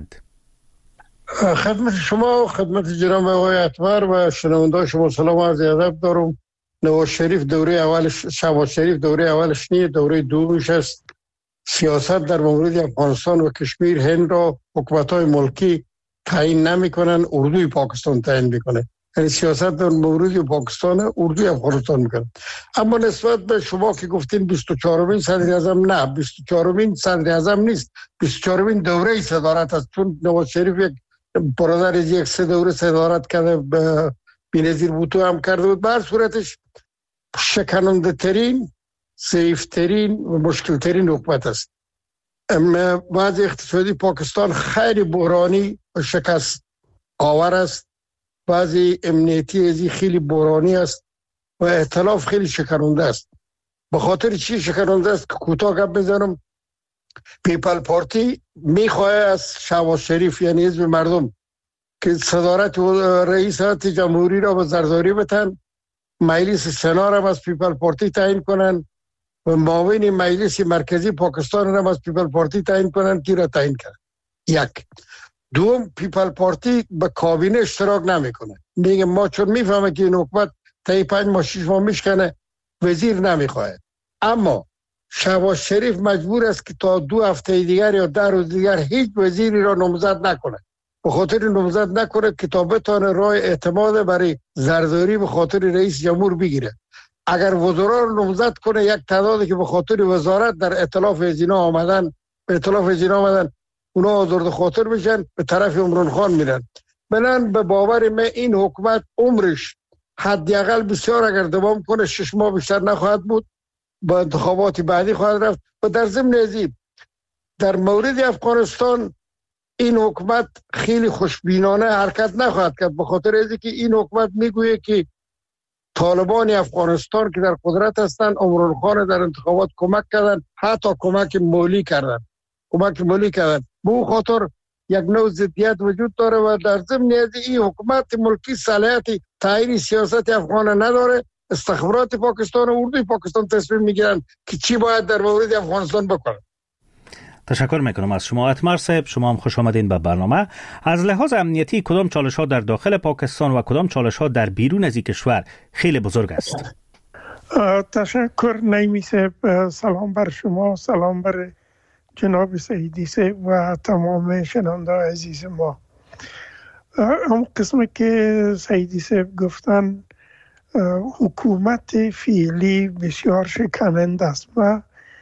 خدمت شما و خدمت جناب آقای اتمر و شنونده شما سلام و عرض ادب دارم. نواز شریف دوره اولش، شهباز شریف دوره اولش نیست، دوره دومش است. سیاست در مورد افغانستان و کشمیر هند را حکومت‌های ملکی تعیین نمی‌کنن، اردوی پاکستان تعیین می‌کنه. یعنی سیاست در مورد پاکستان اردوی افغانستان می‌کنه. اما نسبت به شما که گفتین بیست و چهارمین صدر اعظم، نه، بیست و چهارمین صدر اعظم نیست، بیست و چهارمین دوره صدارت است. چون نواز شریف یک برادر از یک سه دوره صدارت کرده، بی‌نظیر بوتو هم کرده بود. به هر صورتش شکننده ترین، ضعیف ترین و مشکل ترین حکومت است. اما وضع اقتصادی پاکستان خیلی بحرانی و شکست آور است. وضع امنیتی ازی خیلی بحرانی است و ائتلاف خیلی شکننده است. به خاطر چی شکننده است که کوتاه گپ بزنم، پیپل پارتی میخواه از شهباز شریف یعنی حزب مردم که صدارت رئیس هیئت جمهوری را به زرداری بتن، مجلس سنا را از پیپل پارتی تعیین کنن و معاون مجلس مرکزی پاکستان را از پیپل پارتی تعیین کنن که را تعیین کرد. یک. دوم، پیپل پارتی به کابینه اشتراک نمیکنه. میگه ما چون میفهمه که این حکومت تا پنج ماه شش ماه میشکنه، وزیر نمیخواد. اما شهباز شریف مجبور است که تا دو هفته دیگر یا ده روز دیگر هیچ وزیری را نامزد نکنه. به خاطر نامزد نکنه که تا بتونه راه اعتماد برای زرداری به خاطر رئیس جمهور بگیره. اگر وزرا رو نامزد کنه، یک تعدادی که به خاطر وزارت در ائتلاف ازینا آمدن، به ائتلاف ازینا آمدن، اونا آزرده خاطر میشن، به طرف عمران خان میرن. بنان به باور من این حکومت عمرش حداقل بسیار اگر دوام کنه شش ماه بیشتر نخواهد بود. با انتخابات بعدی خواهد رفت. و در ضمن ازی در مورد افغانستان این حکومت خیلی خوشبینانه حرکت نخواهد کرد، به خاطر اینکه که این حکومت میگوید که طالبان افغانستان که در قدرت هستند عمران خان در انتخابات کمک کردن، حتی کمک مالی کردن کمک مالی کردن به اون خاطر یک نوع ضدیت وجود داره و در ضمن این حکومت ملکی صلاحیت تعیین سیاست افغان نداره. استخبارات پاکستان و اردوی پاکستان تصمیم میگیرن که چی باید در مورد افغانستان بکنن. تشکر میکنم از شما اتمر صاحب. شما هم خوش آمدین به برنامه. از لحاظ امنیتی کدام چالش ها در داخل پاکستان و کدام چالش ها در بیرون از این کشور خیلی بزرگ است؟ تشکر نعیمی صاحب. سلام بر شما، سلام بر جناب سعیدی صاحب و تمام شنونده عزیز ما. هم قسمی که سعیدی صاحب گفتن، حکومت فعلی بسیار شکننده است و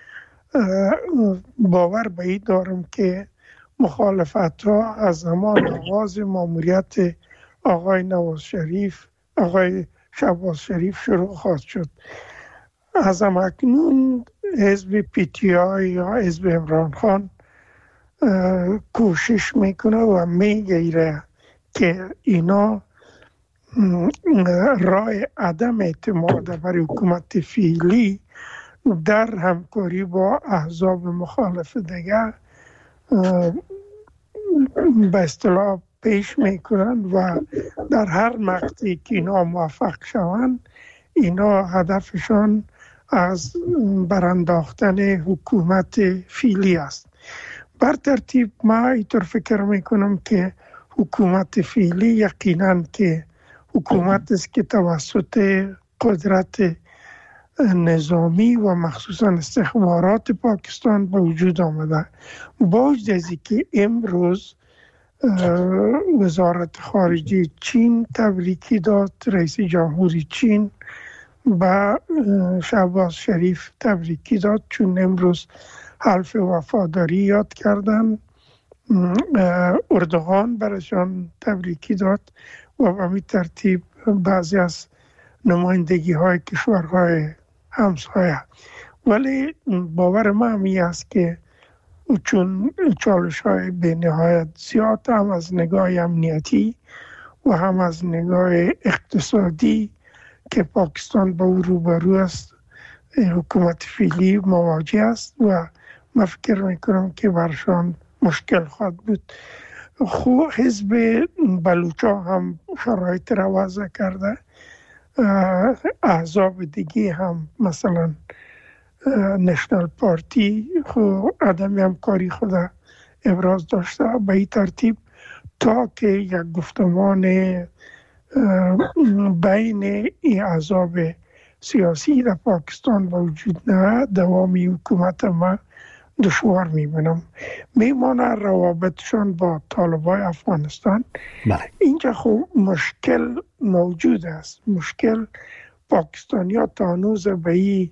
باور به این دارم که مخالفت ها از زمان آغاز ماموریت آقای نواز شریف، آقای شهباز شریف شروع خواهد شد. از اکنون حزب پی تی آی یا حزب عمران خان کوشش میکنه و میگیره که اینا راه عدم اعتماد برای حکومت فعلی در همکاری با احزاب مخالف دیگر به اصطلاح پیش میکنن و در هر مقطعی که اینا موفق شوند، اینا هدفشان از برانداختن حکومت فعلی است. بر ترتیب ما اینطور فکر میکنم که حکومت فعلی یقینا که حکومت است که توسط قدرت نظامی و مخصوصا استخبارات پاکستان به وجود آمده. با وجود از که امروز وزارت خارجه چین تبریکی داد، رئیس جمهوری چین با شهباز شریف تبریکی داد چون امروز حلف وفاداری یاد کردن. اردوغان برایشان تبریکی داد و به همین ترتیب بعضی از نمایندگی های کشورهای همسایه. ولی باور من همی است که چون چالش های به نهایت زیاد هم از نگاه امنیتی و هم از نگاه اقتصادی که پاکستان با او روبرو است، حکومت فعلی مواجه است و من فکر میکنم که برشان مشکل خواهد بود. خو حزب بلوچا هم شرایط را وضع کرده، احزاب دیگه هم مثلا نشنال پارتی خو عدم همکاری خود ابراز داشته به این ترتیب تا که یک گفتمان بین این احزاب سیاسی در پاکستان وجود نه، دوامی حکومت ما دشوار میبینم. میمانه روابطشان با طالبای افغانستان. بله. اینجا خب مشکل موجود است. مشکل پاکستانی ها تا هنوز به این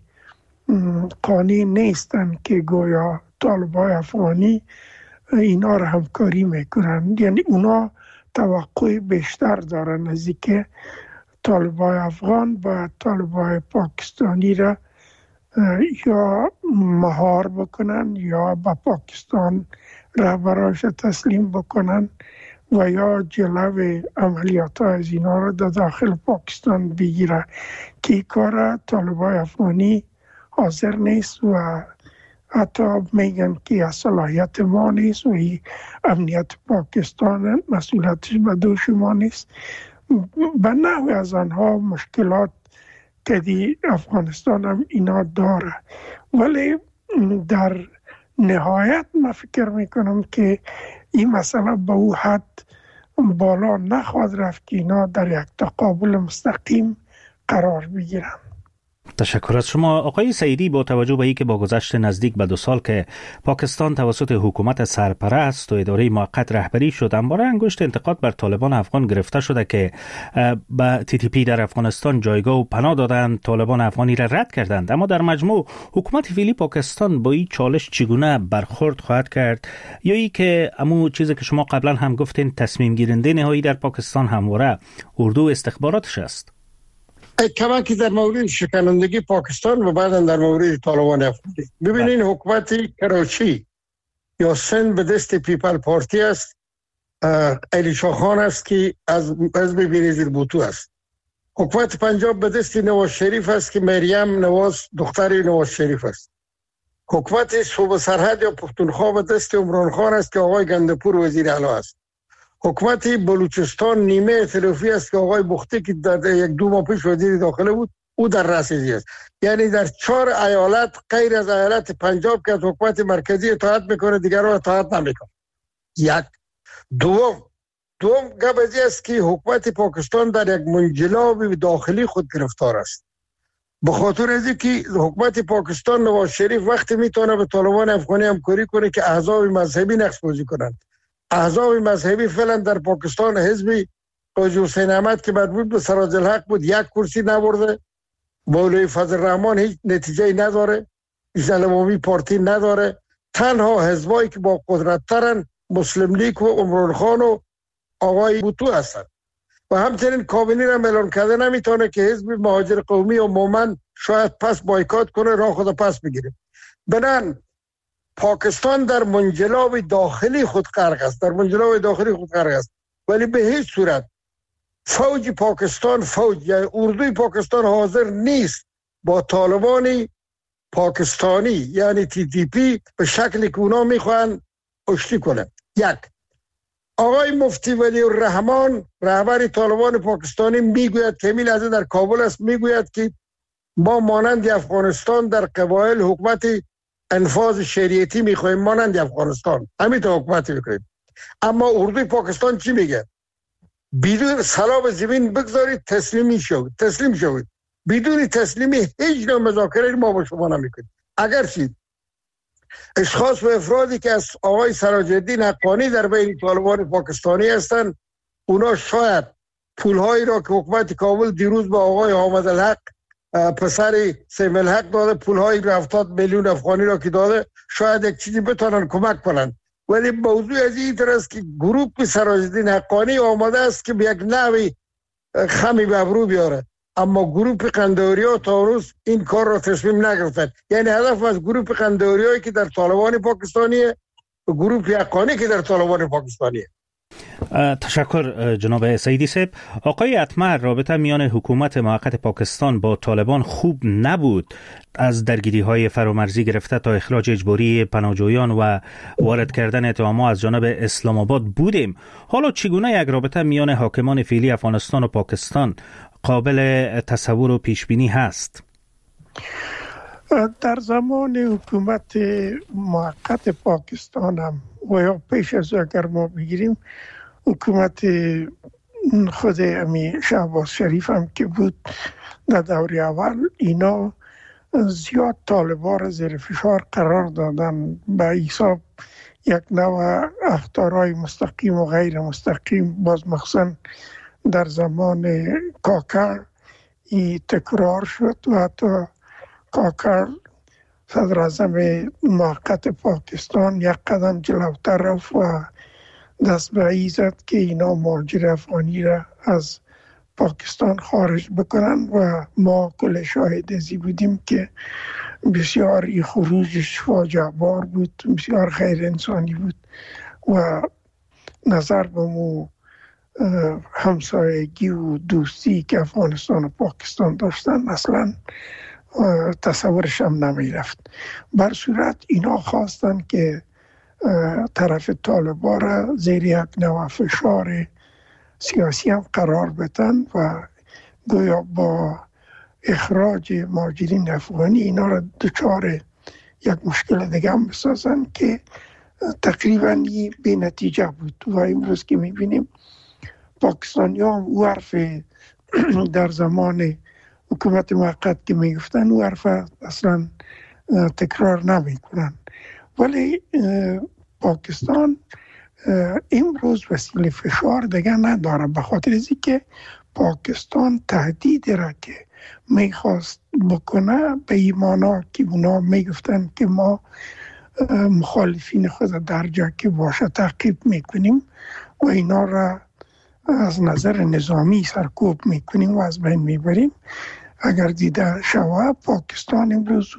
قانع نیستن که گویا طالبای افغانی اینا را همکاری میکنن. یعنی اونا توقع بیشتر دارن از اینکه طالبای افغان با طالبای پاکستانی را یا مهار بکنن یا با پاکستان رهبراش تسلیم بکنن و یا جلو عملیات ها از اینا را در داخل پاکستان بگیره که کار طالبای افغانی حاضر نیست و حتی میگن که صلاحیت ما نیست و امنیت پاکستان مسئولیتش به دوش ما نیست. به نحو از آنها مشکلات که دی افغانستان هم اینا داره، ولی در نهایت من فکر میکنم که این مسئله به او حد بالا نخواهد رفت که اینا در یک تقابل مستقیم قرار بگیرن. تشکر از شما آقای سعیدی. با توجه به اینکه با گذشت نزدیک به دو سال که پاکستان توسط حکومت سرپرست و اداره موقت رهبری شد، همواره انگشت انتقاد بر طالبان افغان گرفته شده که به تی تی پی در افغانستان جایگاه و پناه دادند، طالبان افغانی را رد کردند. اما در مجموع حکومت فعلی پاکستان با این چالش چگونه برخورد خواهد کرد، یا ای که امو چیزی که شما قبلا هم گفتین تصمیم گیرنده نهایی در پاکستان همواره اردو استخباراتش است؟ کمکی در مورد شکنندگی پاکستان و بعدا در مورد طالبان افغانی. ببینین حکومت کراچی یا سند به دست پیپل پارتی است، علی شاه خان است که از حزب بینظیر بوتو است. حکومت پنجاب به دست نواز شریف است که مریم نواز دختر نواز شریف است. حکومت صوبه سرحد یا پختونخوا به دست عمران خان است که آقای گندپور وزیر اعلی است. حکومت بلوچستان نیمه ائتلافی است که آقای بختی که در یک دو ماه پیش وزیر داخله بود او در رأسش است. یعنی در چهار ایالت غیر از ایالت پنجاب که از حکومت مرکزی اطاعت میکنه دیگران اطاعت نمیکنه. یک دوم دوم گپی است که حکومت پاکستان در یک منجلاب داخلی خود گرفتار است. به خاطر از اینکه حکومت پاکستان نواز شریف وقتی میتونه به طالبان افغانی همکاری کنه که احزاب مذهبی نقش بازی کنند. احزاب مذهبی فعلا در پاکستان حزب قاضی حسین احمد که مربوط به سراج الحق بود یک کرسی نبرده، مولوی فضل الرحمن هیچ نتیجه نداره، اسلامی پارتی نداره. تنها حزبایی که با قدرت ترن مسلم لیگ و عمران خان و آقای بوتو هستند و همچنین کابینی را اعلان کرده نمیتونه که حزب مهاجر قومی و مومن شاید پس بایکات کنه، راه خود پس بگیره. بنان پاکستان در منجلاب داخلی خود غرق است، در منجلاب داخلی خود غرق است، ولی به هیچ صورت فوج پاکستان فوج یا اردوی پاکستان حاضر نیست با طالبان پاکستانی یعنی تی تی پی به شکلی که اونا میخوان آشتی کنه. یک آقای مفتی ولی الرحمن رهبر طالبان پاکستانی میگوید که همین لحظه در کابل است، میگوید که ما مانند افغانستان در قبایل حکومت انفاذ شریعتی میخوایم مانند افغانستان، همین تا حکومت میکنیم. اما اردوی پاکستان چی میگه؟ بدون سلام زمین بگذارید تسلیمی شوید، تسلیم شوید. بدون تسلیمی هیچ نوع مذاکره ما با شما نمیکنیم. اگر چی اشخاص و افرادی که از آقای سراج الدین حقانی در بین طالبان پاکستانی هستند، اونا شاید پولهایی را که حکومت کابل دیروز به آقای حامد الحق پسر سیم الحق داده، پولهایی را هفتاد میلیون افغانی را که داده، شاید یک چیزی بتونن کمک کنن. ولی موضوع از این طرح است که گروپ سراج الدین حقانی آماده است که به یک نوعی خمی به ابرو بیاره. اما گروه قندهاریا تا روز این کار را تصمیم نگرفتند. یعنی هدف از گروه قندهاریایی که در طالبان پاکستانیه و گروه حقانی که در طالبان پاکستانیه. تشکر جناب سعیدی صاحب. آقای اتمر، رابطه میان حکومت موقت پاکستان با طالبان خوب نبود، از درگیری های فرامرزی گرفته تا اخراج اجباری پناهجویان و وارد کردن اتهامات از جانب اسلام آباد بودیم. حالا چگونه یک رابطه میان حاکمان فعلی افغانستان و پاکستان قابل تصور و پیش بینی هست؟ در زمان حکومت موقت پاکستان هم و یا پیش از اگر ما بگیریم حکومت خود امی شهباز شریف هم که بود در دوره اول، اینا زیاد طالبان را زیر فشار قرار دادن به حساب یک نوع اخطارهای مستقیم و غیر مستقیم. باز مخصوصا در زمان کاکر ای تکرار شد و حتی کاکر صدر اعظم موقت پاکستان یک قدم جلوتر رفت و دست به ای زد که اینا مهاجر افغانی را از پاکستان خارج بکنن و ما کل شاهد ازی بودیم که بسیار ای خروجش فاجعه بار بود، بسیار غیر انسانی بود و نظر به مو همسایگی و دوستی که افغانستان و پاکستان داشتن اصلا تصورش هم نمی رفت. بر صورت اینا خواستن که طرف طالبان را زیر یک نوع فشار سیاسی هم قرار بدن و گویا با اخراج مهاجرین افغانی اینا را دچار یک مشکل دیگه هم بسازن که تقریبا بی نتیجه بود. و امروز که میبینیم پاکستانی هم او حرف در زمان حکومت موقت که میگفتن او حرف اصلا تکرار نمی کنن. ولی پاکستان امروز وسیله فشار دیگه نداره، به خاطر ازی که پاکستان تهدید را که میخواست بکنه به ایمانا که اونا میگفتن که ما مخالفین خود در جا که باشه تعقیب میکنیم و اینا را از نظر نظامی سرکوب میکنیم و از بین میبریم. اگر دیده شود پاکستان امروز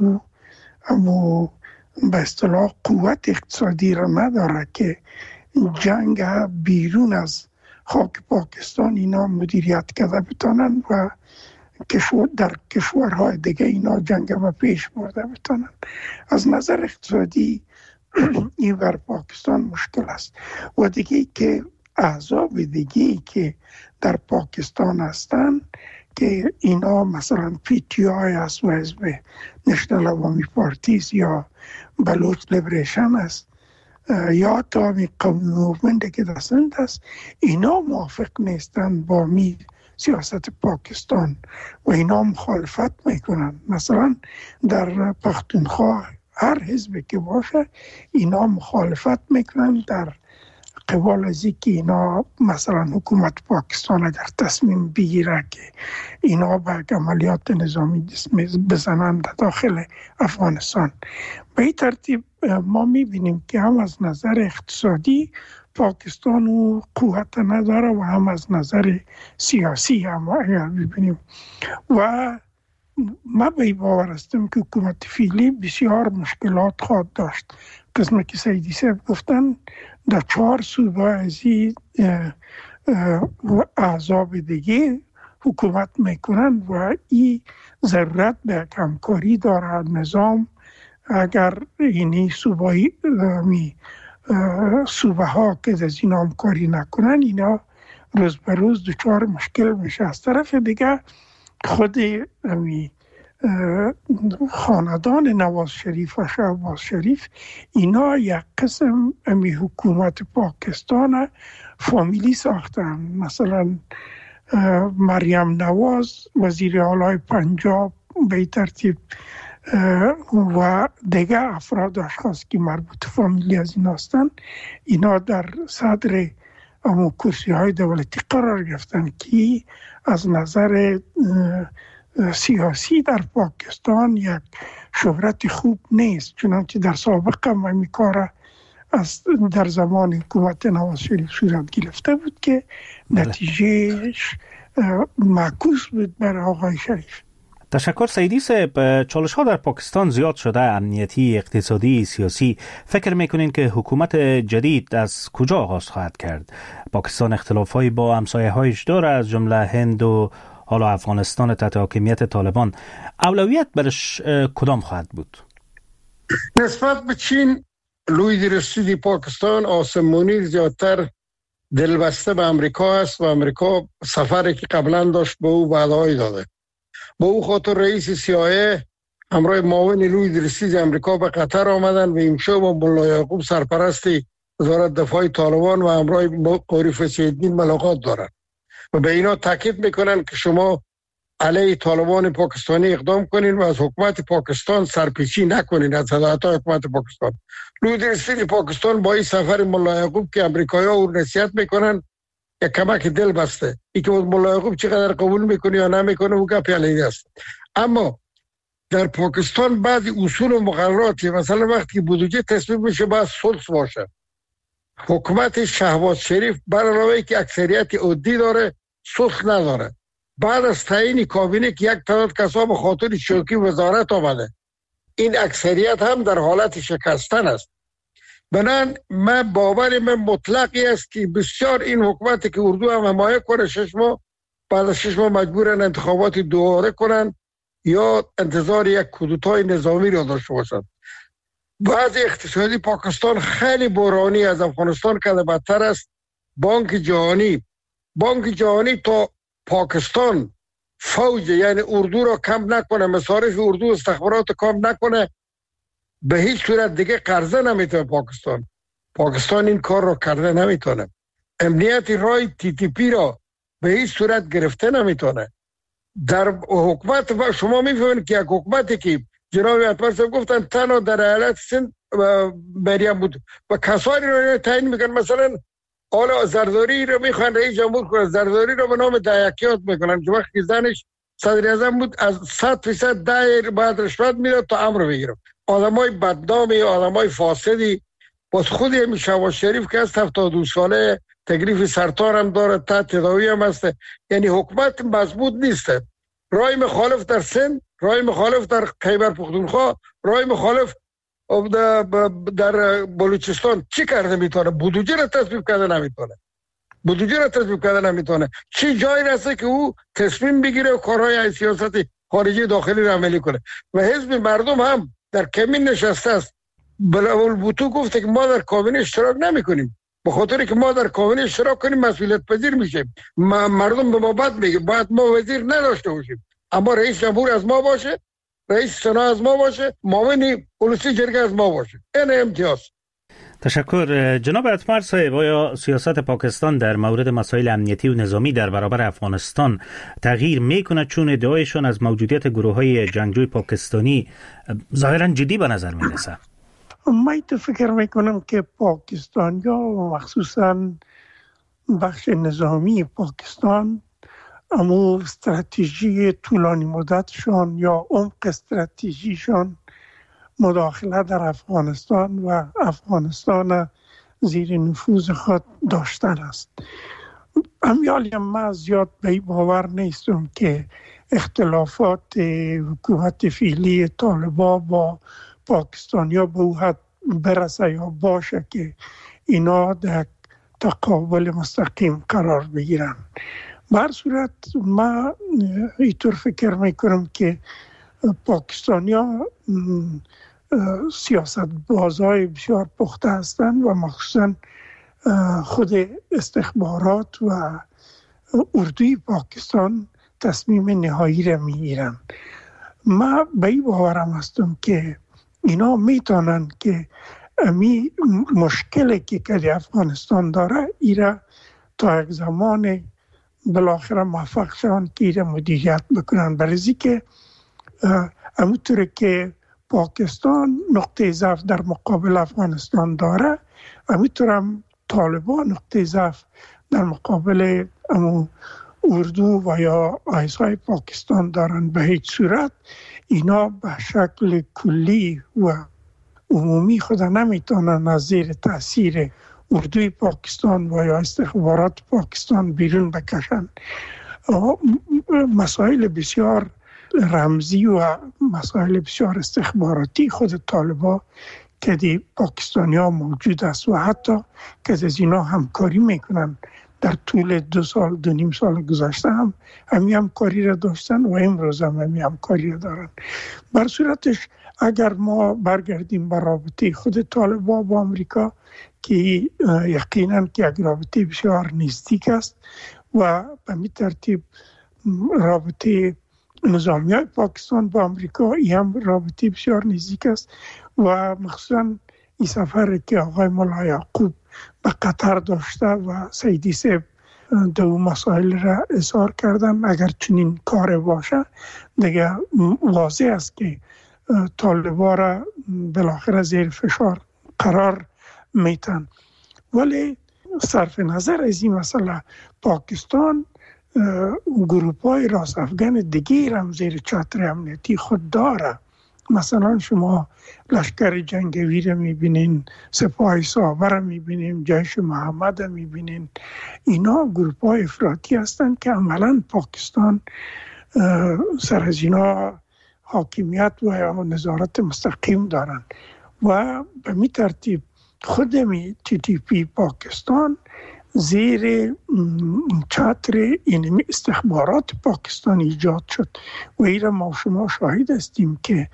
و به اصطلاح قوت اقتصادی را نداره که جنگ بیرون از خاک پاکستان اینا مدیریت کرده بتانن و در کشورهای دیگه اینا جنگ و پیش برده بتانن. از نظر اقتصادی این بر پاکستان مشکل است. و دیگه که احزاب دیگه که در پاکستان هستن که اینا مثلا پی تی آی است و حزب نشنال عوامی پارتیز یا بلوچ لیبریشن است یا تا می قومی موومنت که دستند است، اینا موافق نیستن با می سیاست پاکستان و اینا مخالفت میکنن. مثلا در پختونخوا هر حزبی که باشه اینا مخالفت میکنن در قبال از که اینا مثلا حکومت پاکستان اگر تصمیم بگیره که اینا به عملیات نظامی بزنن داخل افغانستان. به این ترتیب ما میبینیم که هم از نظر اقتصادی پاکستان و قوت نداره و هم از نظر سیاسی هم اگر ببینیم. و ما به باور هستم که حکومت فعلی بسیار مشکلات خواهد داشت. قسمه که سعیدی صاحب گفتن در چهار صوبه ازی احزاب دیگه حکومت میکنن و این ضرورت به همکاری داره. نظام اگر اینی صوبه صوبه ها که از این همکاری نکنن اینا روز به روز دچار مشکل میشه. از طرف دیگه خود امی خاندان نواز شریف و شهباز شریف اینا یک قسم امی حکومت پاکستان فامیلی ساختن. مثلا مریم نواز وزیر اعلی پنجاب به ترتیب و دیگه افراد اشخاص که مربوط فامیلی از این هستن اینا در صدر امو کرسی های دولتی قرار گرفتن که از نظر سیاسی در پاکستان یک شهرت خوب نیست، چنانچه در سابق هم این کار از در زمان حکومت نواز شریف صورت گرفته بود که نتیجهش معکوس بود بر آقای شریف. تشکر سیدی صاحب. چالش ها در پاکستان زیاد شده، امنیتی، اقتصادی، سیاسی. فکر میکنین که حکومت جدید از کجا آغاز خواهد کرد؟ پاکستان اختلافایی با همسایه هایش داره، از جمله هند و حالا افغانستان تحت حاکمیت طالبان. اولویت برش کدام خواهد بود؟ نسبت به چین، لوی رسیدی پاکستان آسمونی زیادتر دلبسته به امریکا است و امریکا سفری که قبلا داشت به او وعده‌ای داده. با او خاطر رئیس سی آی ای همراه معاون لوی رسیدی امریکا به قطر آمدن و امشب با ملا یعقوب سرپرست وزارت دفاع طالبان و همراه قاری فصیح‌الدین ملاقات دارند و به اینا تاکید میکنن که شما علیه طالبان پاکستانی اقدام کنین و از حکومت پاکستان سرپیچی نکنین، از هدایت حکومت پاکستان. لوی رسیدی پاکستان با این سفر ملا یعقوب که امریکایی‌ها او نصیحت میکنن یک کمک دل بسته، ای که ملا یعقوب چقدر قبول میکنه یا نمیکنه او گپ علیه است. اما در پاکستان بعضی اصول و مقرراتی، مثلا وقتی بودجه تصویب میشه باید سلس باشه. حکومت شهباز شریف بر علاوه که اکثریت عدی داره سلس نداره. بعد از تعیین کابینه که یک تعداد کسا به خاطر شوکی وزارت آمده، این اکثریت هم در حالت شکستن است. بنان من باور من مطلقی است که بسیار این حکومت که اردو هم حمایه کنه شش ماه، بعد از شش ماه مجبورن انتخابات دوباره کنن یا انتظار یک کودتای نظامی را داشته باشند. بعض اقتصادی پاکستان خیلی بحرانی از افغانستان که بدتر است. بانک جهانی بانک جهانی تا پاکستان فوج یعنی اردو را کم نکنه، مصارف اردو استخبارات کم نکنه، به هیچ صورت دیگه قرضه نمیتونه پاکستان. پاکستان این کار را کرده نمیتونه. امنیت رای تی تی پی را به هیچ صورت گرفته نمیتونه. در حکومت شما میفهمید که یک حکومتی که جناب اطمر صاحب گفتن تنها در ایالت سند مریم بود و کسانی را تعیین میکنن، مثلا حالا زرداری رو میخوان رئیس جمهور کنه، زرداری رو به نام دایکیات میکنن که وقتی زنش صدر اعظم بود از صد فیصد ده بعد رشوت میداد تا امر بگیرم. آدمای بدنامی، آدمای فاسدی. باز خود همین شهباز شریف که از هفتاد و دو ساله تکلیف سرطان هم داره، تا تداوی هم هست. یعنی حکومت مضبوط نیست. رای مخالف در سند، رای مخالف در خیبر پختونخوا، رای مخالف در بلوچستان چی کرده میتونه؟ بودجه را تصویب کرده نمیتونه. بودجه را تصویب کرده نمیتونه. چی جایی رسه که او تصمیم بگیره و کارهای سیاست خارجی داخلی را عملی کنه؟ و حزب مردم هم در کمین نشسته است. بلبوتو گفته که ما در کابینه اشتراک نمی کنیم، به خاطر که ما در کابینه اشتراک کنیم مسئولیت پذیر میشیم. مردم به ما بد میگه باید ما وزیر نداشته باشیم، اما رئیس جمهور از ما باشه، رئیس سنا از ما باشه، معاون پلیسی جرگه از ما باشه. این امتیاز. تشکر. جناب اطمر صاحب، آیا سیاست پاکستان در مورد مسائل امنیتی و نظامی در برابر افغانستان تغییر میکنه، چون ادعایشون از موجودیت گروه‌های جنگجوی پاکستانی ظاهرا جدی به نظر میرسه؟ من تو فکر میکنم که پاکستانیا و مخصوصا بخش نظامی پاکستان اما استراتژی طولانی مدتشان یا عمق استراتژیشان مداخله در افغانستان و افغانستان زیر نفوذ خود داشتن است. امیالی من زیاد به باور نیستم که اختلافات حکومت فعلی طالبان با پاکستانیا به او حد برسه یا باشه که اینا در تقابل مستقیم قرار بگیرن. بر صورت من اینطور فکر میکنم که پاکستانیا سیاست بازای بسیار پخته هستند و مخصوصا خود استخبارات و اردوی پاکستان تصمیم نهایی را میگیرن. من به این باورم هستم که اینا میتونن که امی مشکلی که که افغانستان داره ایره تا یک زمان بالاخره موفق شوند که ایره مدیریت بکنن، برای که همونطور که پاکستان نقطه ضعف در مقابل افغانستان داره، همونطور هم طالبان نقطه ضعف در مقابل امو اردو و یا آیسای پاکستان دارن. به هیچ صورت اینا به شکل کلی و عمومی خود نمیتونن از زیر تاثیر اردوی پاکستان و یا استخبارات پاکستان بیرون بکشن. مسائل بسیار رمزی و مسائل بسیار استخباراتی خود طالبان که دی پاکستانی ها موجود است و حتی که از اینا همکاری میکنن در طول دو سال دو نیم سال گذشته هم همی همکاری را داشتن و امروز هم همی همکاری را دارن. بر صورتش اگر ما برگردیم بر رابطه خود طالبان با امریکا که یقینا که یک رابطه بسیار نزدیک است و به می ترتیب رابطه نظامی های پاکستان با امریکا ای هم رابطه بسیار نزدیک است و مخصوصا این سفر که آقای مولا یعقوب به قطر داشته و سیدی صاحب دو مسائل را اظهار کردن، اگر چنین کار باشه دیگه واضح است که طالبان را بالاخره زیر فشار قرار میتن. ولی صرف نظر از این مسئله پاکستان گروپ های راست افغان دیگه هم زیر چتر امنیتی خود داره. مثلا شما لشکر جنگی را میبینین، سپاه صحابه را میبینین، جیش محمد را میبینین. اینا گروپ های افراطی هستند که عملا پاکستان سر از اینا حاکمیت و نظارت مستقیم دارن و به می ترتیب خود می تی تی پی پاکستان زیر چتر این استخبارات پاکستان ایجاد شد و ایره ما شما شاهد هستیم که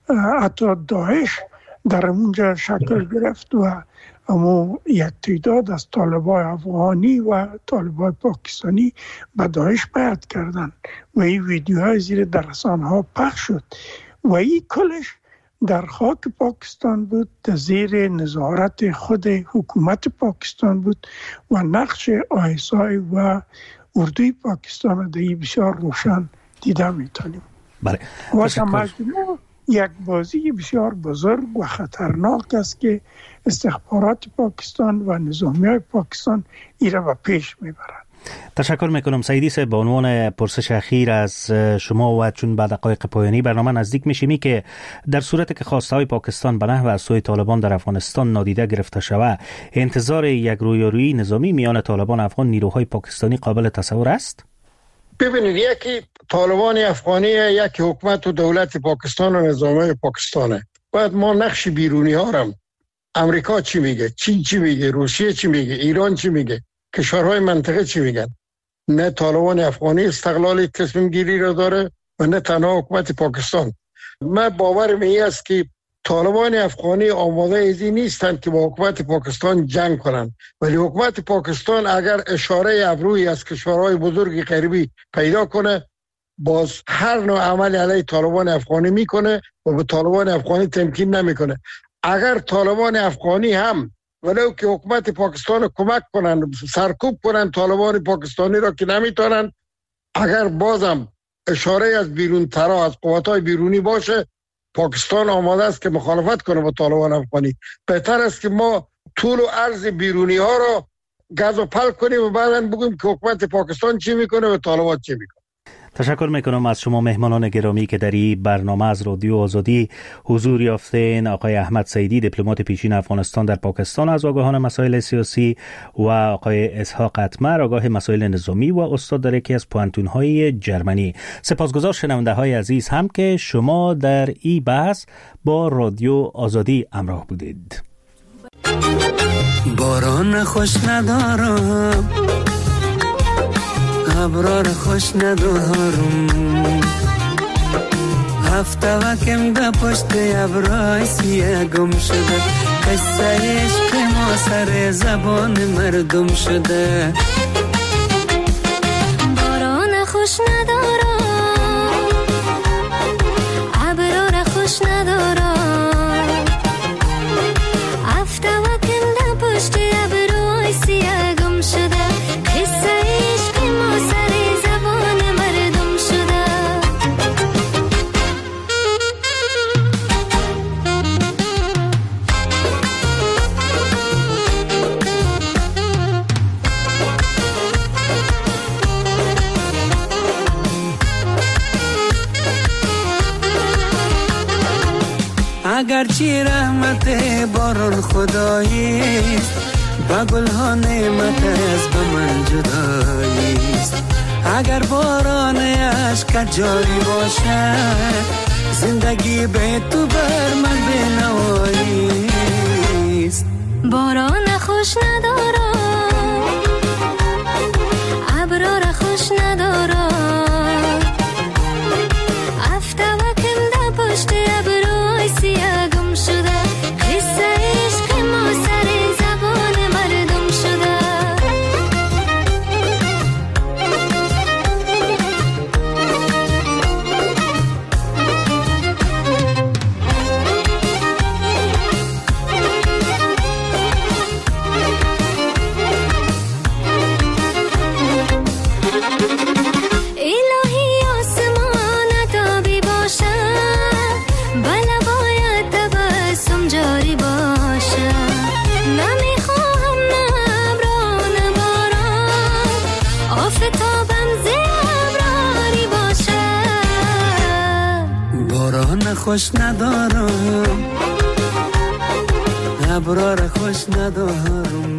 حتی داعش در اونجا شکل گرفت و اما یک تعداد از طالبان افغانی و طالبان پاکستانی به داعش بیعت کردند و این ویدیوهای زیر در رسانه‌ها پخش شد و این کلش در خاک پاکستان بود، در زیر نظارت خود حکومت پاکستان بود و نقش آی اس آی و اردوی پاکستان در این بسیار روشن دیده میتونیم. بله. و مجموع یک بازی بسیار بزرگ و خطرناک است که استخبارات پاکستان و نظامیای پاکستان ایره به پیش میبرند. تشکر میکنم سیدی صاحب. به عنوان پرسش اخیر از شما و چون بعد دقایق پایانی برنامه نزدیک میشیم که در صورت که خواسته های پاکستان به نحو از سوی طالبان در افغانستان نادیده گرفته شود، انتظار یک رویارویی نظامی میان طالبان افغان نیروهای پاکستانی قابل تصور است؟ ببینید، یکی طالبان افغانی، یکی حکومت و دولت پاکستان و نظامی پاکستانه. باید ما نقش بیرونی ها رم، امریکا چی میگه، چین چی میگه، روسیه چی میگه، ایران چی میگه، کشورهای منطقه چی میگن. نه طالبان افغانی استقلال تصمیم گیری را داره و نه تنها حکومت پاکستان. من باورم این است که طالبان افغانی آماده ازی نیستند که با حکومت پاکستان جنگ کنند، ولی حکومت پاکستان اگر اشاره ابرویی از کشورهای بزرگ غربی پیدا کنه، باز هر نوع عمل علیه طالبان افغانی میکنه و به طالبان افغانی تمکین نمیکنه. اگر طالبان افغانی هم ولو که حکومت پاکستان کمک کنن، سرکوب کنن طالبان پاکستانی را که نمیتونن، اگر بازم اشاره از بیرون ترا از قوت‌های بیرونی باشه، پاکستان آماده است که مخالفت کنه با طالبان افغانی. بهتر است که ما طول و عرض بیرونی ها را گز و پل کنیم و بعداً بگیم که حکومت پاکستان چی میکنه و طالبان چی میکنه. تشکر میکنم از شما مهمانان گرامی که در این برنامه از رادیو آزادی حضور یافتین. آقای احمد سیدی، دیپلمات پیشین افغانستان در پاکستان از آگاهان مسائل سیاسی، و آقای اسحاق اتمر، آگاه مسائل نظامی و استاد در یکی از پوانتون‌های جرمنی. سپاسگزار شنونده‌های عزیز هم که شما در این بحث با رادیو آزادی همراه بودید. باران خوش ندارم، ابرار خوش ندارم، هفته وکم ده پشت ابرای سیه گم شده، قصه عشق ما سر زبان مردم شده. باران خوش ندارم، ابرار خوش ندارم، هفته وکم ده پشت ابرای سیه گم شده، قصه عشق ما سر زبان مردم شده. اگرچه رحمت باران خداییست، با گل ها نعمت از به من جداییست. اگر باران عشق جاری باشد زندگی به تو بر من بنوایی است. باران خوش ندارم ابرار خوش ندارم افته و کنده پشت ابرای سیاه گم شده قصه عشق ما سر زبان مردم شده. خوش ندارم ابرار خوش ندارم